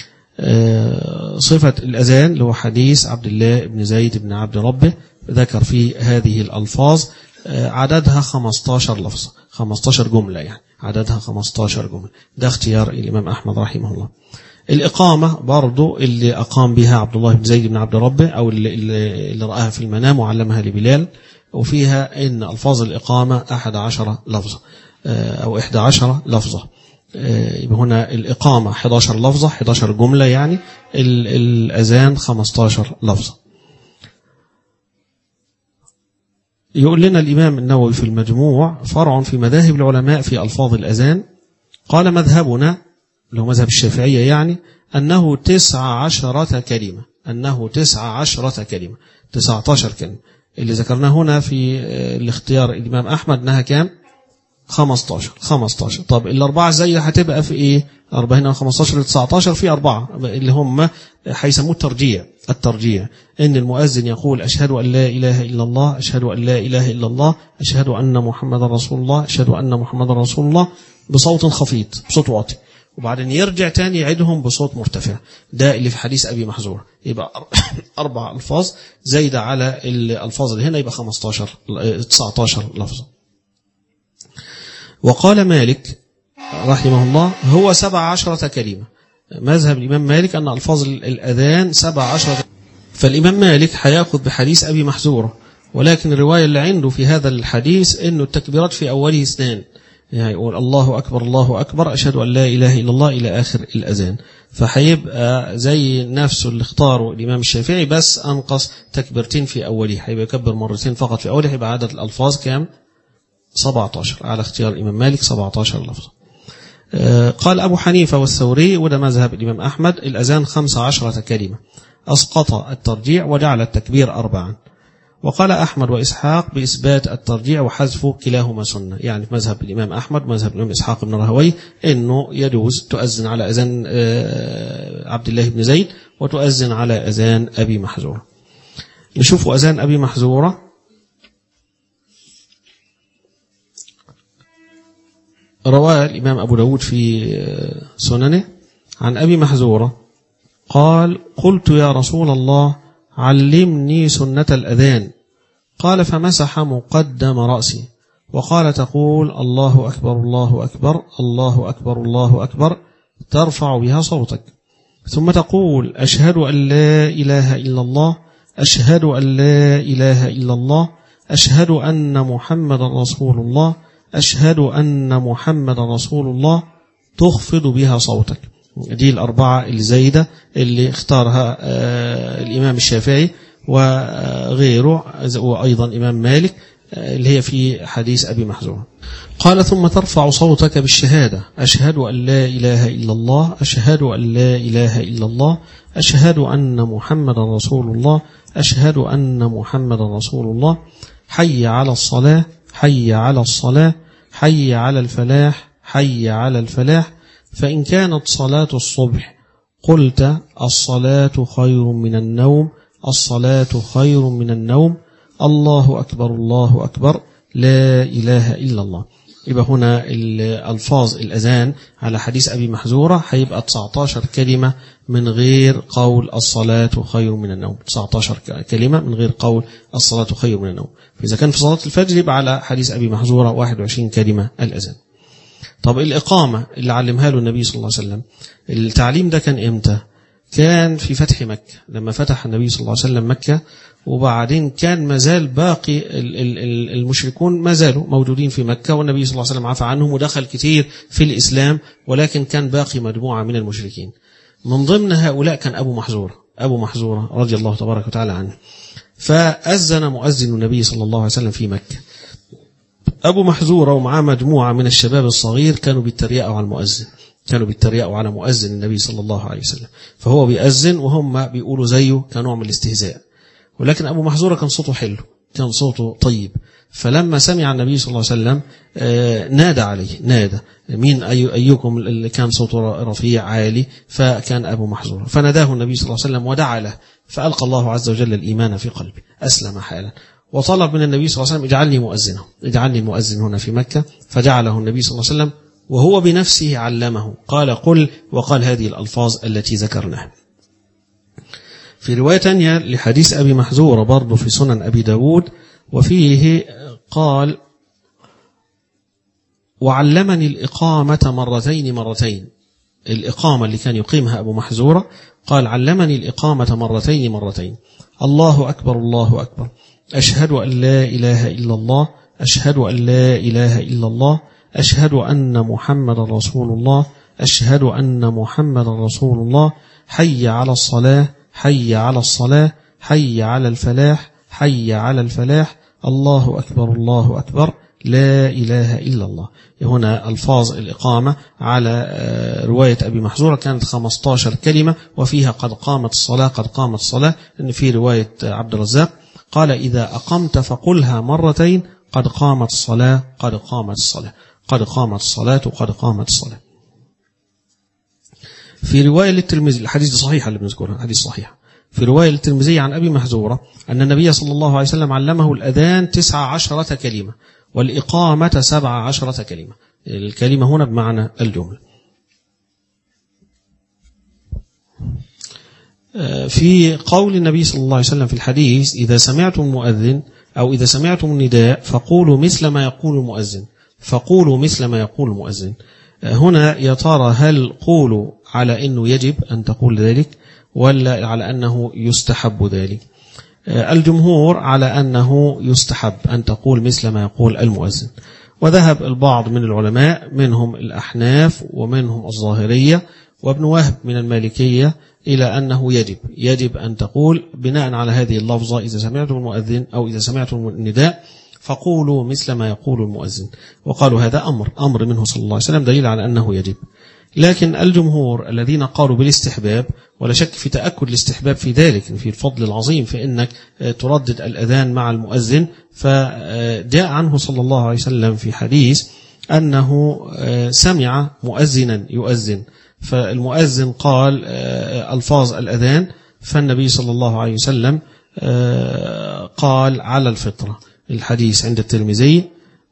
[SPEAKER 1] صفة الأذان اللي هو حديث عبد الله بن زيد بن عبد ربه ذكر فيه هذه الألفاظ، عددها خمستاشر لفظ، خمستاشر جملة، يعني عددها خمستاشر جملة. ده اختيار الإمام أحمد رحمه الله. الإقامة برضو اللي أقام بها عبد الله بن زيد بن عبد ربه، أو اللي, اللي رآها في المنام وعلمها لبلال، وفيها إن ألفاظ الإقامة أحد عشر لفظة أو إحدى عشر لفظة. يبقى هنا الإقامة إحدى عشر لفظة، إحدى عشر جملة، يعني الأذان خمستاشر لفظة. يقول لنا الإمام النووي في المجموع: فرع في مذاهب العلماء في ألفاظ الأذان. قال: مذهبنا اللي هو مذهب الشافعية يعني أنه تسع عشرة كلمة، أنه تسع عشرة كلمة، تسعة عشر كلمة. اللي ذكرناه هنا في الاختيار الإمام أحمد أنها كام؟ خمستاشر. خمستاشر. طب الأربعة زي هتبقى في إيه؟ أربعين أو خمستاشر لتسعة عشر، في أربعة اللي هم حيسموه الترجيع. الترجيع إن المؤذن يقول: أشهد أن لا إله إلا الله، أشهد أن لا إله إلا الله، أشهد أن محمد رسول الله، أشهد أن محمد رسول الله، بصوت خفيض، بصوت واطي. وبعدين يرجع تاني يعيدهم بصوت مرتفع. ده اللي في حديث أبي محذورة. يبقى أربع ألفاظ زايدة على الألفاظ اللي هنا، يبقى خمستاشر تسعتاشر لفظ. وقال مالك رحمه الله هو سبع عشرة كلمة. مذهب الإمام مالك أن ألفاظ الأذان سبع عشرة. فالإمام مالك هياخذ بحديث أبي محذورة، ولكن الرواية اللي عنده في هذا الحديث إنه التكبيرات في أوله اثنان، يعني يقول الله أكبر الله أكبر أشهد أن لا إله إلا الله إلى آخر الأذان. فهيبقى زي نفسه اللي اختاره الإمام الشافعي، بس أنقص تكبيرتين في أوله، هيبقى يكبر مرتين فقط في أوله، هيبقى عدد الألفاظ كام؟ سبعتاشر على اختيار الإمام مالك، سبعتاشر لفظ. قال أبو حنيفة والثوري، وده مذهب الإمام أحمد، الأذان خمس عشرة كلمة، أسقط الترجيع وجعل التكبير أربعا. وقال أحمد وإسحاق بإثبات الترجيع وحذفه كلاهما سنة، يعني في مذهب الإمام أحمد ومذهب الإمام إسحاق بن راهويه إنه يجوز تؤذن على أذان عبد الله بن زيد وتؤذن على أذان أبي محذورة. نشوف أذان أبي محذورة. رواه الإمام أبو داود في سننه عن أبي محذورة قال قلت يا رسول الله علمني سنة الأذان، قال فمسح مقدم رأسي وقال تقول الله أكبر الله أكبر الله أكبر الله أكبر ترفع بها صوتك، ثم تقول أشهد أن لا إله إلا الله أشهد أن لا إله إلا الله أشهد أن محمد رسول الله أشهد أن محمد رسول الله تخفض بها صوتك. دي الأربعة الزايدة اللي اختارها الإمام الشافعي وغيره وأيضا إمام مالك، اللي هي في حديث أبي محذورة. قال ثم ترفع صوتك بالشهادة أشهد أن لا إله إلا الله أشهد أن لا إله إلا الله أشهد أن محمد رسول الله أشهد أن محمد رسول الله حي على الصلاة حي على الصلاة حي على الفلاح حي على الفلاح. فإن كانت صلاة الصبح قلت الصلاة خير من النوم الصلاة خير من النوم الله أكبر الله أكبر لا إله إلا الله. يبقى هنا الألفاظ الأذان على حديث أبي محذورة هيبقى تسعتاشر كلمة من غير قول الصلاة خير من النوم، تسعتاشر كلمة من غير قول الصلاة خير من النوم. فإذا كان في صلاة الفجر يبقى على حديث أبي محذورة واحد وعشرين كلمة الأذان. طب الإقامة اللي علمها له النبي صلى الله عليه وسلم، التعليم ده كان إمتى؟ كان في فتح مكة، لما فتح النبي صلى الله عليه وسلم مكة، وبعدين كان مازال باقي المشركون ما زالوا موجودين في مكة، والنبي صلى الله عليه وسلم عفى عنهم ودخل كتير في الإسلام، ولكن كان باقي مجموعة من المشركين. من ضمن هؤلاء كان أبو محذورة أبو محذورة رضي الله تبارك وتعالى عنه. فأذن مؤذن النبي صلى الله عليه وسلم في مكة. أبو محذورة ومعاه مجموعة من الشباب الصغير كانوا بيتريقوا على المؤذن كانوا بيتريقوا على مؤذن النبي صلى الله عليه وسلم، فهو بيأذن وهم بيقولوا زيه كنوع من الاستهزاء. ولكن أبو محذورة كان صوته حلو، كان صوته طيب، فلما سمع النبي صلى الله عليه وسلم نادى عليه نادى مين أي أيكم اللي كان صوته رفيع عالي، فكان أبو محذورة، فناداه النبي صلى الله عليه وسلم ودعا له، فألقى الله عز وجل الإيمان في قلبه، أسلم حالا، وطلب من النبي صلى الله عليه وسلم اجعلني مؤذنا اجعلني المؤذن هنا في مكة، فجعله النبي صلى الله عليه وسلم وهو بنفسه علمه، قال قل، وقال هذه الألفاظ التي ذكرناها. في رواية تانية لحديث أبي محذورة برضه في سنن أبي داود، وفيه قال وعلمني الإقامة مرتين مرتين. الإقامة اللي كان يقيمها أبو محذورة قال علمني الإقامة مرتين مرتين، الله أكبر الله أكبر أشهد أن لا إله إلا الله أشهد أن لا إله إلا الله أشهد أن محمد رسول الله أشهد أن محمد رسول الله حي على الصلاة حي على الصلاة حي على الفلاح حي على الفلاح الله أكبر الله أكبر لا إله إلا الله. هنا ألفاظ الإقامة على رواية أبي محذورة كانت خمستاشر كلمة، وفيها قد قامت الصلاة قد قامت الصلاة، إن في رواية عبد الرزاق قال إذا أقمت فقلها مرتين قد قامت الصلاة قد قامت الصلاة قد قامت الصلاة قد قامت الصلاة. في رواية للترمذي، الحديث صحيح اللي بنذكرها حديث صحيح، في رواية للترمذي عن أبي محذورة أن النبي صلى الله عليه وسلم علمه الأذان تسع عشرة كلمة والإقامة سبع عشرة كلمة. الكلمة هنا بمعنى الجملة. في قول النبي صلى الله عليه وسلم في الحديث: إذا سمعتم المؤذن أو إذا سمعتم النداء فقولوا مثل ما يقول المؤذن، فقولوا مثل ما يقول المؤذن. هنا يا ترى هل قولوا على أنه يجب أن تقول ذلك ولا على أنه يستحب ذلك؟ الجمهور على أنه يستحب أن تقول مثل ما يقول المؤذن، وذهب البعض من العلماء منهم الأحناف ومنهم الظاهرية وابن وهب من المالكية إلى أنه يجب يجب أن تقول بناء على هذه اللفظة: إذا سمعتم المؤذن أو إذا سمعتم النداء فقولوا مثل ما يقول المؤذن. وقالوا هذا أمر أمر منه صلى الله عليه وسلم دليل على أنه يجب. لكن الجمهور الذين قالوا بالاستحباب، ولا شك في تأكد الاستحباب في ذلك، في الفضل العظيم في أنك تردد الأذان مع المؤذن. فجاء عنه صلى الله عليه وسلم في حديث أنه سمع مؤذنا يؤذن، فالمؤذن قال ألفاظ الأذان، فالنبي صلى الله عليه وسلم قال على الفطرة. الحديث عند الترمذي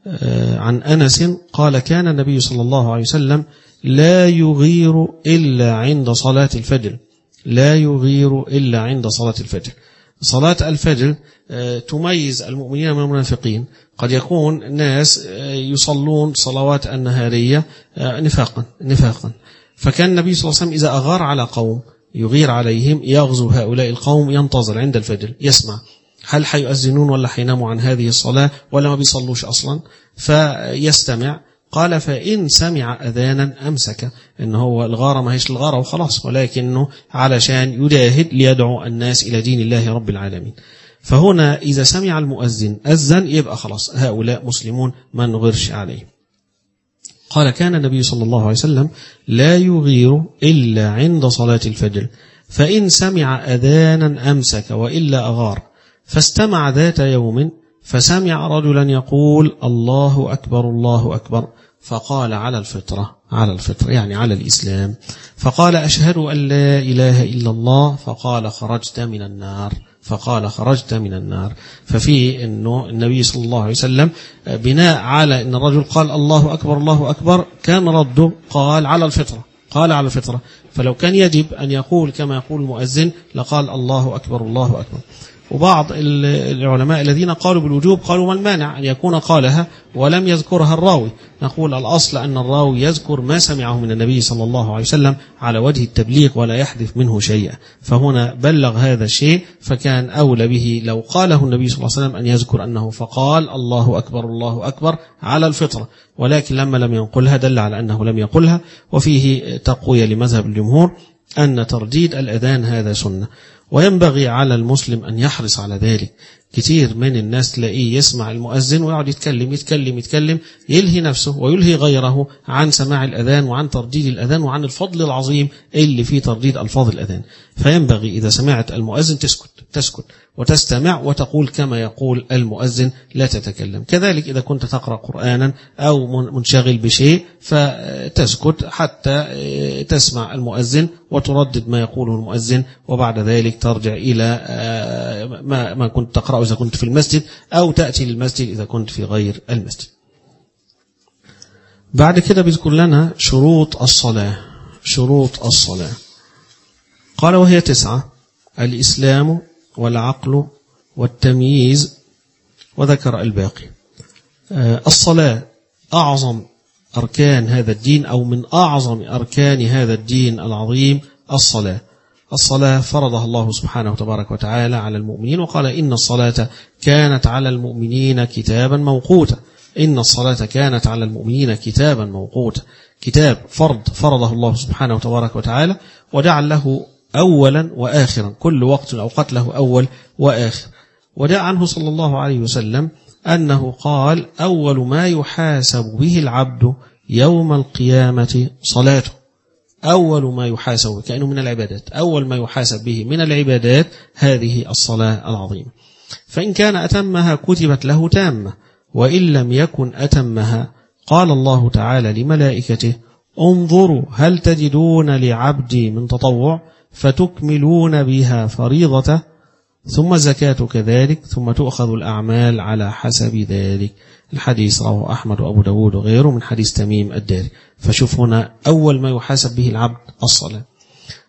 [SPEAKER 1] عن أنس قال: كان النبي صلى الله عليه وسلم لا يغير إلا عند صلاة الفجر، لا يغير إلا عند صلاة الفجر. صلاة الفجر تميز المؤمنين من المنافقين. قد يكون الناس يصلون صلوات النهارية نفاقا نفاقا فكان النبي صلى الله عليه وسلم إذا أغار على قوم يغير عليهم يغزو هؤلاء القوم، ينتظر عند الفجر يسمع هل حيؤذنون ولا حيناموا عن هذه الصلاة ولا ما بيصلوش أصلا، فيستمع. قال: فإن سمع أذانا أمسك. إن هو الغارة ما هيش الغارة وخلاص، ولكنه علشان يجاهد ليدعو الناس إلى دين الله رب العالمين. فهنا إذا سمع المؤذن أذن يبقى خلاص هؤلاء مسلمون ما نغيرش عليهم. قال: كان النبي صلى الله عليه وسلم لا يغير إلا عند صلاة الفجر، فإن سمع أذانا أمسك وإلا أغار. فاستمع ذات يوم فسمع رجلا يقول: الله أكبر الله أكبر، فقال: على الفطرة على الفطرة يعني على الإسلام. فقال: أشهد أن لا إله إلا الله. فقال: خرجت من النار فقال خرجت من النار. ففي أنه النبي صلى الله عليه وسلم بناء على أن الرجل قال الله أكبر الله أكبر كان رده قال على الفطرة قال على الفطرة. فلو كان يجب أن يقول كما يقول المؤذن لقال الله أكبر الله أكبر. وبعض العلماء الذين قالوا بالوجوب قالوا: ما المانع أن يكون قالها ولم يذكرها الراوي؟ نقول الأصل أن الراوي يذكر ما سمعه من النبي صلى الله عليه وسلم على وجه التبليغ ولا يحذف منه شيئا. فهنا بلغ هذا الشيء، فكان أولى به لو قاله النبي صلى الله عليه وسلم أن يذكر أنه فقال الله أكبر الله أكبر على الفطرة، ولكن لما لم ينقلها دل على أنه لم يقلها. وفيه تقوية لمذهب الجمهور أن ترديد الأذان هذا سنة، وينبغي على المسلم أن يحرص على ذلك. كتير من الناس تلاقيه يسمع المؤذن ويقعد يتكلم يتكلم يتكلم يلهي نفسه ويلهي غيره عن سماع الأذان وعن ترديد الأذان وعن الفضل العظيم اللي فيه ترديد ألفاظ الأذان. فينبغي إذا سمعت المؤذن تسكت تسكت وتستمع وتقول كما يقول المؤذن، لا تتكلم. كذلك إذا كنت تقرأ قرآنا أو منشغل بشيء فتسكت حتى تسمع المؤذن وتردد ما يقوله المؤذن، وبعد ذلك ترجع إلى ما كنت تقرأ إذا كنت في المسجد، أو تأتي للمسجد إذا كنت في غير المسجد. بعد كده بيذكر لنا شروط الصلاة. شروط الصلاة قال وهي تسعة: الإسلام والعقل والتمييز، وذكر الباقي. الصلاة أعظم أركان هذا الدين، أو من أعظم أركان هذا الدين العظيم الصلاة. الصلاة فرضها الله سبحانه وتبارك وتعالى على المؤمنين، وقال: إن الصلاة كانت على المؤمنين كتابا موقوتا. إن الصلاة كانت على المؤمنين كتابا موقوتا، كتاب فرض فرضه الله سبحانه وتبارك وتعالى، وجعل له أولا وآخرا، كل وقت أوقات له أول وآخر. ودع عنه صلى الله عليه وسلم أنه قال: أول ما يحاسب به العبد يوم القيامة صلاته. أول ما يحاسب كأنه من العبادات، أول ما يحاسب به من العبادات هذه الصلاة العظيمة. فإن كان أتمها كتبت له تامة، وإن لم يكن أتمها قال الله تعالى لملائكته: انظروا هل تجدون لعبدي من تطوع فتكملون بها فريضته، ثم الزكاة كذلك، ثم تؤخذ الأعمال على حسب ذلك. الحديث رواه أحمد وأبو داود وغيره من حديث تميم الداري. فشوف هنا أول ما يحاسب به العبد الصلاة.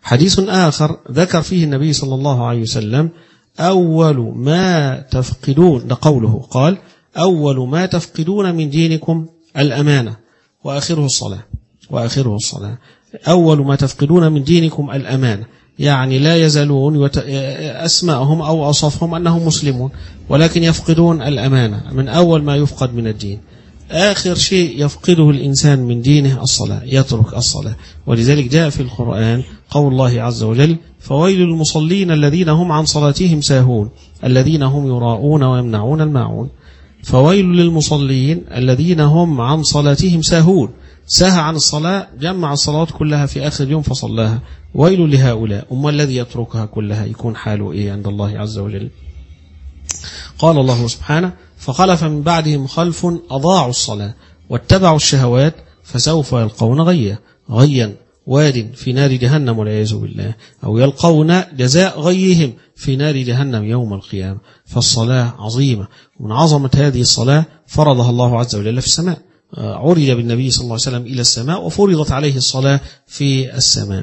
[SPEAKER 1] حديث آخر ذكر فيه النبي صلى الله عليه وسلم أول ما تفقدون، ده قوله قال أول ما تفقدون من دينكم الأمانة وآخره الصلاة، وآخره الصلاة. أول ما تفقدون من دينكم الأمانة، يعني لا يزالون أسماءهم أو أوصافهم أنهم مسلمون، ولكن يفقدون الأمانة من أول ما يفقد من الدين. آخر شيء يفقده الإنسان من دينه الصلاة، يترك الصلاة. ولذلك جاء في القرآن قول الله عز وجل فويل للمصلين الذين هم عن صلاتهم ساهون الذين هم يراءون ويمنعون الماعون. فويل للمصلين الذين هم عن صلاتهم ساهون، ساهى عن الصلاة، جمع الصلوات كلها في آخر اليوم فصلاها. ويل لهؤلاء. أما الذي يتركها كلها يكون حاله إيه عند الله عز وجل؟ قال الله سبحانه فخلف من بعدهم خلف أضاعوا الصلاة واتبعوا الشهوات فسوف يلقون غيا غيا واد في نار جهنم والعياذ بالله، أو يلقون جزاء غيهم في نار جهنم يوم القيامة. فالصلاة عظيمة، ومن عظمة هذه الصلاة فرضها الله عز وجل في السماء، عرج بالنبي صلى الله عليه وسلم إلى السماء وفرضت عليه الصلاة في السماء.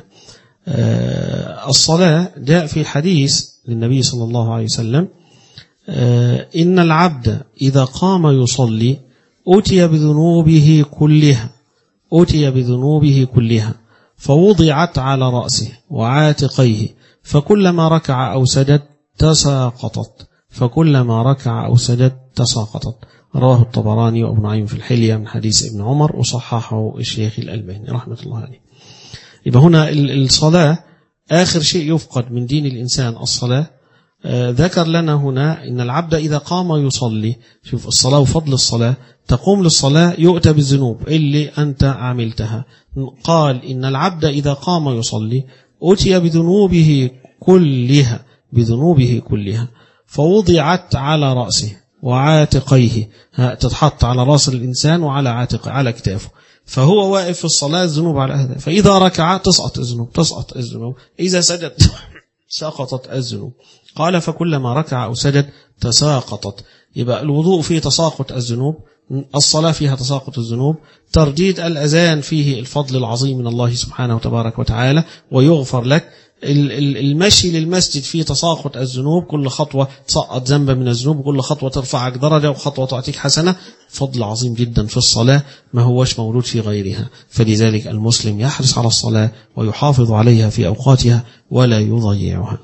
[SPEAKER 1] الصلاة جاء في حديث للنبي صلى الله عليه وسلم إن العبد إذا قام يصلي أتي بذنوبه كلها أتي بذنوبه كلها فوضعت على رأسه وعاتقيه فكلما ركع أو سجد تساقطت فكلما ركع أو سجد تساقطت. رواه الطبراني وابن نعيم في الحلية من حديث ابن عمر وصححه الشيخ الألباني رحمة الله عليه. يبقى هنا الصلاة آخر شيء يفقد من دين الإنسان الصلاة. آه ذكر لنا هنا إن العبد إذا قام يصلي، شوف الصلاة وفضل الصلاة، تقوم للصلاة يؤتى بالذنوب اللي أنت عملتها. قال إن العبد إذا قام يصلي أتي بذنوبه كلها بذنوبه كلها فوضعت على رأسه وعاتقيه، تتحط على رأس الإنسان وعلى عاتقه على كتافه، فهو واقف في الصلاة الذنوب على هذا، فإذا ركع تسقط الذنوب تسقط الذنوب إذا سجد سقطت الذنوب. قال فكلما ركع أو سجد تساقطت. يبقى الوضوء فيه تساقط الذنوب، الصلاة فيها تساقط الذنوب، ترديد الأذان فيه الفضل العظيم من الله سبحانه وتبارك وتعالى ويغفر لك. المشي للمسجد فيه تساقط الذنوب، كل خطوة تسقط ذنب من الذنوب، كل خطوة ترفعك درجة وخطوة تعطيك حسنة. فضل عظيم جدا في الصلاة ما هوش مولود في غيرها. فلذلك المسلم يحرص على الصلاة ويحافظ عليها في أوقاتها ولا يضيعها.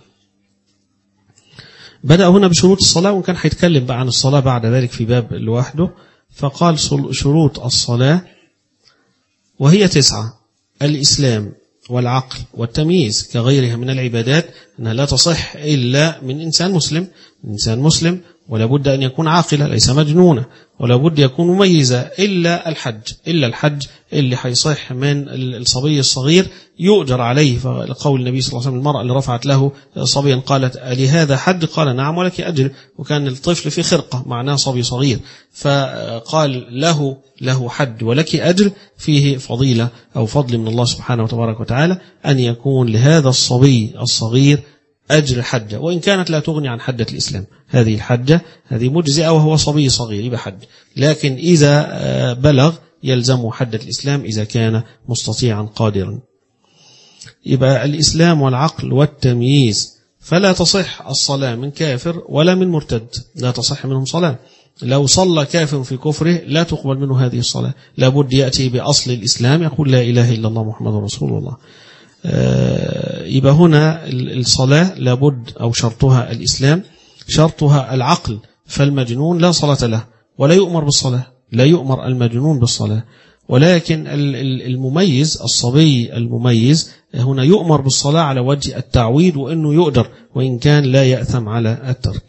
[SPEAKER 1] بدأ هنا بشروط الصلاة، وكان هيتكلم بقى عن الصلاة بعد ذلك في باب لوحده. فقال شروط الصلاة وهي تسعة: الإسلام والعقل والتمييز كغيرها من العبادات، أنها لا تصح إلا من إنسان مسلم إنسان مسلم ولا بد أن يكون عاقلا ليس مجنونا، ولا بد يكون مميزا، إلا الحج إلا الحج اللي حيصح من الصبي الصغير يؤجر عليه. فقول النبي صلى الله عليه وسلم المرأة اللي رفعت له صبيا قالت لهذا حج؟ قال نعم ولك أجر. وكان الطفل في خرقة معناه صبي صغير، فقال له له حج ولك أجر، فيه فضيلة أو فضل من الله سبحانه وتبارك وتعالى أن يكون لهذا الصبي الصغير أجر حجة، وإن كانت لا تغني عن حجة الإسلام. هذه الحجة هذه مجزئة وهو صبي صغير يبقى حج، لكن إذا بلغ يلزمه حجة الإسلام إذا كان مستطيعا قادرا. يبقى الإسلام والعقل والتمييز. فلا تصح الصلاة من كافر ولا من مرتد، لا تصح منهم صلاة. لو صلى كافر في كفره لا تقبل منه هذه الصلاة، لابد يأتي بأصل الإسلام يقول لا إله إلا الله محمد رسول الله. يبقى هنا الصلاة لابد أو شرطها الإسلام، شرطها العقل. فالمجنون لا صلاة له ولا يؤمر بالصلاة، لا يؤمر المجنون بالصلاة، ولكن المميز الصبي المميز هنا يؤمر بالصلاة على وجه التعويد، وإنه يؤجر وإن كان لا يأثم على الترك.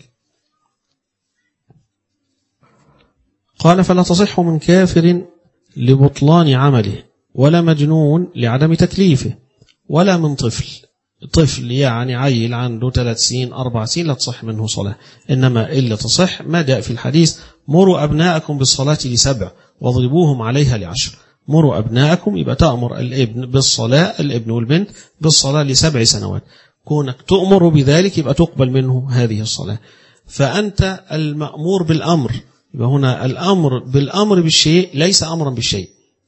[SPEAKER 1] قال فلا تصح من كافر لبطلان عمله، ولا مجنون لعدم تكليفه، ولا من طفل طفل يعني عيل عنده ثلاث سنين أربع سنين لا تصح منه صلاة. إنما إلا تصح ما جاء في الحديث مروا أبناءكم بالصلاة لسبع واضربوهم عليها لعشر. مروا أبناءكم يبقى تأمر الابن بالصلاة، الابن والبنت بالصلاة لسبع سنوات، كونك تؤمر بذلك يبقى تقبل منه هذه الصلاة. فأنت المأمور بالأمر، يبقى هنا الأمر بالأمر بالشيء ليس أمرا بالشيء.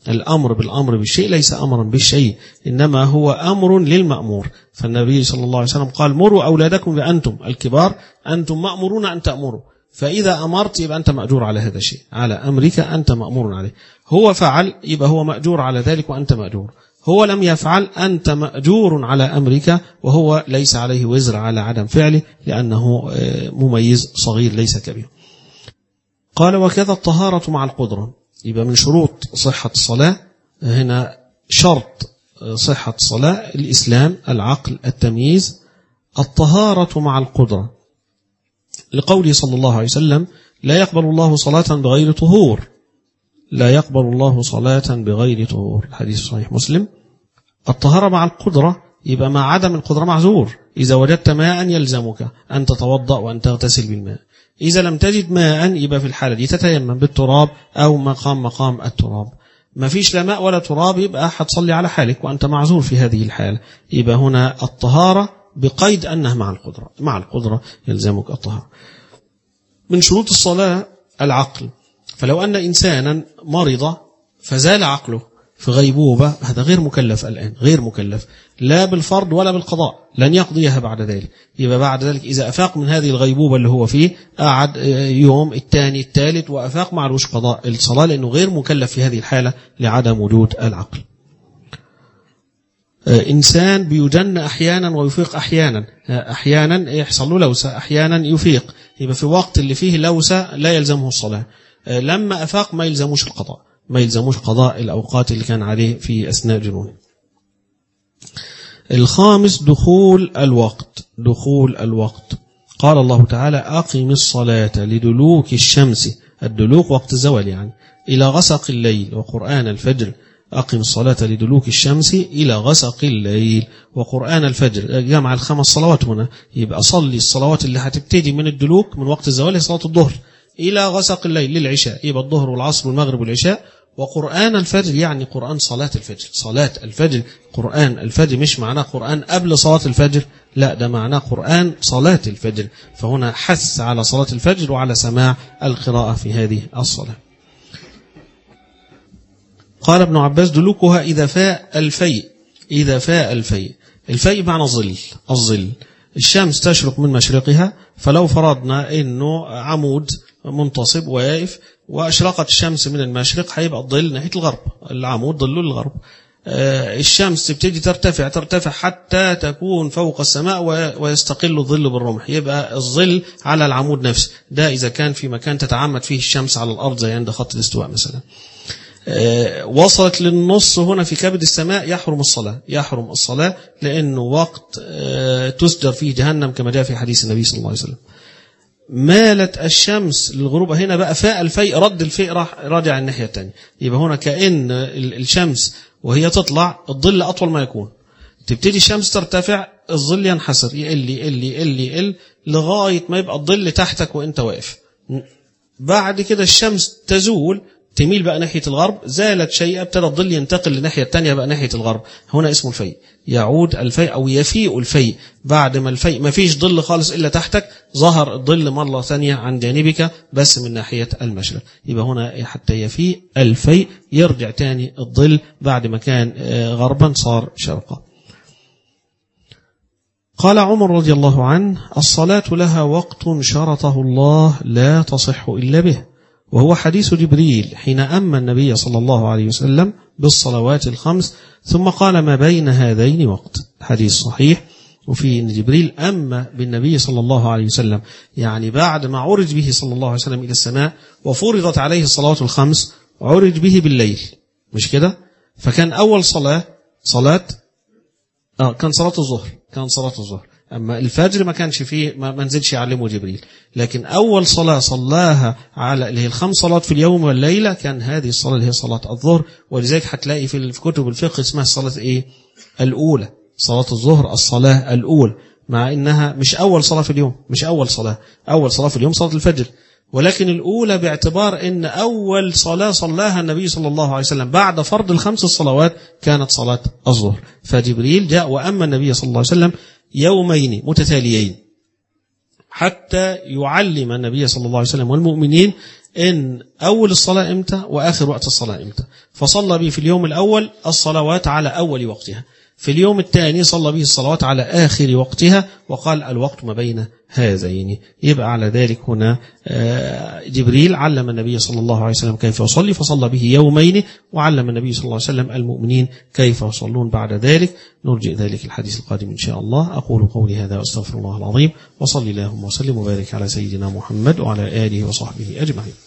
[SPEAKER 1] الأمر بالأمر بالشيء ليس أمرا بالشيء، إنما هو أمر للمأمور. فالنبي صلى الله عليه وسلم قال مروا أولادكم بأنتم الكبار أنتم مأمورون أن تأمروا، فإذا أمرت يبقى أنت مأجور على هذا الشيء، على أمرك أنت مأمور عليه. هو فعل يبقى هو مأجور على ذلك وأنت مأجور، هو لم يفعل أنت مأجور على أمرك وهو ليس عليه وزر على عدم فعله، لأنه مميز صغير ليس كبير. قال وكذا الطهارة مع القدرة. يبقى من شروط صحة الصلاة هنا شرط صحة الصلاة الإسلام، العقل، التمييز، الطهارة مع القدرة، لقوله صلى الله عليه وسلم لا يقبل الله صلاة بغير طهور، لا يقبل الله صلاة بغير طهور، الحديث صحيح مسلم. الطهارة مع القدرة يبقى مع عدم القدرة معذور، إذا وجدت ماء يلزمك أن تتوضأ وأن تغتسل بالماء، إذا لم تجد ماء يبقى في الحالة دي تتيمم بالتراب أو مقام مقام التراب. ما فيش لا ماء ولا تراب يبقى هتصلي على حالك وأنت معذور في هذه الحالة. يبقى هنا الطهارة بقيد أنها مع القدرة، مع القدرة يلزمك الطهارة. من شروط الصلاة العقل، فلو أن إنسانا مرض فزال عقله في غيبوبة هذا غير مكلف الآن، غير مكلف لا بالفرض ولا بالقضاء، لن يقضيها بعد ذلك. يبقى بعد ذلك إذا أفاق من هذه الغيبوبة اللي هو فيه قعد يوم الثاني الثالث وأفاق معلوش قضاء الصلاة، لأنه غير مكلف في هذه الحالة لعدم وجود العقل. إنسان بيجن أحيانا ويفيق أحيانا، أحيانا يحصل له لوسة أحيانا يفيق، يبقى في وقت اللي فيه لوسة لا يلزمه الصلاة، لما أفاق ما يلزموش القضاء، ما يلزموش قضاء الأوقات اللي كان عليه في أثناء جنونه. الخامس دخول الوقت، دخول الوقت. قال الله تعالى أقم الصلاة لدلوك الشمس، الدلوك وقت الزوال يعني، إلى غسق الليل وقرآن الفجر. أقم الصلاة لدلوك الشمس إلى غسق الليل وقرآن الفجر، جمع الخمس صلوات هنا، يبقى صلي الصلوات اللي هتبتدي من الدلوك من وقت الزوال صلاة الظهر إلى غسق الليل للعشاء، يبقى الظهر والعصر والمغرب والعشاء. وقرآن الفجر يعني قرآن صلاة الفجر، صلاة الفجر قرآن الفجر، مش معناه قرآن قبل صلاة الفجر، لا ده معناه قرآن صلاة الفجر، فهنا حث على صلاة الفجر وعلى سماع القراءة في هذه الصلاة. قال ابن عباس دلوكها إذا فاء الفيء، إذا فاء الفيء، الفيء معنى الظل، الظل الشمس تشرق من مشرقها، فلو فرضنا إنه عمود منتصب واقف وأشرقت الشمس من المشرق هيبقى الظل ناحية الغرب، العمود ظله للغرب. الشمس تبتدي ترتفع ترتفع حتى تكون فوق السماء ويستقل الظل بالرمح، يبقى الظل على العمود نفسه، ده إذا كان في مكان تتعمد فيه الشمس على الأرض زي عند خط الاستواء مثلا. وصلت للنص هنا في كبد السماء يحرم الصلاة، يحرم الصلاة لأنه وقت تسجر فيه جهنم كما جاء في حديث النبي صلى الله عليه وسلم. مالت الشمس للغروب، هنا بقى فاء الفيء، رد الفيء راح راجع الناحية الثانية، يبقى هنا كأن الشمس وهي تطلع الظل أطول ما يكون، تبتدي الشمس ترتفع الظل ينحسر، يقل يقل يقل يقل لغاية ما يبقى الظل تحتك وانت واقف. بعد كده الشمس تزول تميل بقى ناحية الغرب، زالت شيئا ابتدى الظل ينتقل لناحية الثانية بقى ناحية الغرب، هنا اسمه الفيء، يعود الفيء أو يفيء الفيء، بعد ما الفيء ما فيش ظل خالص إلا تحتك ظهر الظل مرة ثانية عن جانبك بس من ناحية المشرق، يبقى هنا حتى يفيء الفيء يرجع تاني الظل بعد ما كان غربا صار شرقا. قال عمر رضي الله عنه الصلاة لها وقت شرطه الله لا تصح إلا به، وهو حديث جبريل حين أمى النبي صلى الله عليه وسلم بالصلوات الخمس ثم قال ما بين هذين وقت، حديث صحيح. وفي أن جبريل أمى بالنبي صلى الله عليه وسلم، يعني بعد ما عرج به صلى الله عليه وسلم إلى السماء وفرضت عليه الصلوات الخمس عرج به بالليل، مش كده؟ فكان أول صلاة صلاة آه كان صلاة الظهر، كان صلاة الظهر، أما الفجر ما كانش فيه ما منزلش يعلمه جبريل، لكن أول صلاة صلاها على اللي هي الخمس صلوات في اليوم والليلة كان هذه الصلاة اللي هي صلاة الظهر. ولذلك هتلاقي في كتب الفقه اسمها الصلاة إيه؟ الأولى، صلاة الظهر الصلاة الأولى، مع إنها مش أول صلاة في اليوم، مش أول صلاة، أول صلاة في اليوم صلاة الفجر، ولكن الأولى باعتبار إن أول صلاة صلاها النبي صلى الله عليه وسلم بعد فرض الخمس الصلوات كانت صلاة الظهر. فجبريل جاء وأما النبي صلى الله عليه وسلم يومين متتاليين حتى يعلم النبي صلى الله عليه وسلم والمؤمنين إن أول الصلاة إمتى وآخر وقت الصلاة إمتى، فصلى به في اليوم الأول الصلوات على أول وقتها، في اليوم الثاني صلى به الصلوات على آخر وقتها، وقال الوقت ما بين هذين. يبقى على ذلك هنا جبريل علم النبي صلى الله عليه وسلم كيف يصلي فصلى به يومين، وعلم النبي صلى الله عليه وسلم المؤمنين كيف يصلون بعد ذلك. نرجئ ذلك الحديث القادم إن شاء الله. أقول قولي هذا وأستغفر الله العظيم، وصلي اللهم وسلم وبارك على سيدنا محمد وعلى آله وصحبه أجمعين.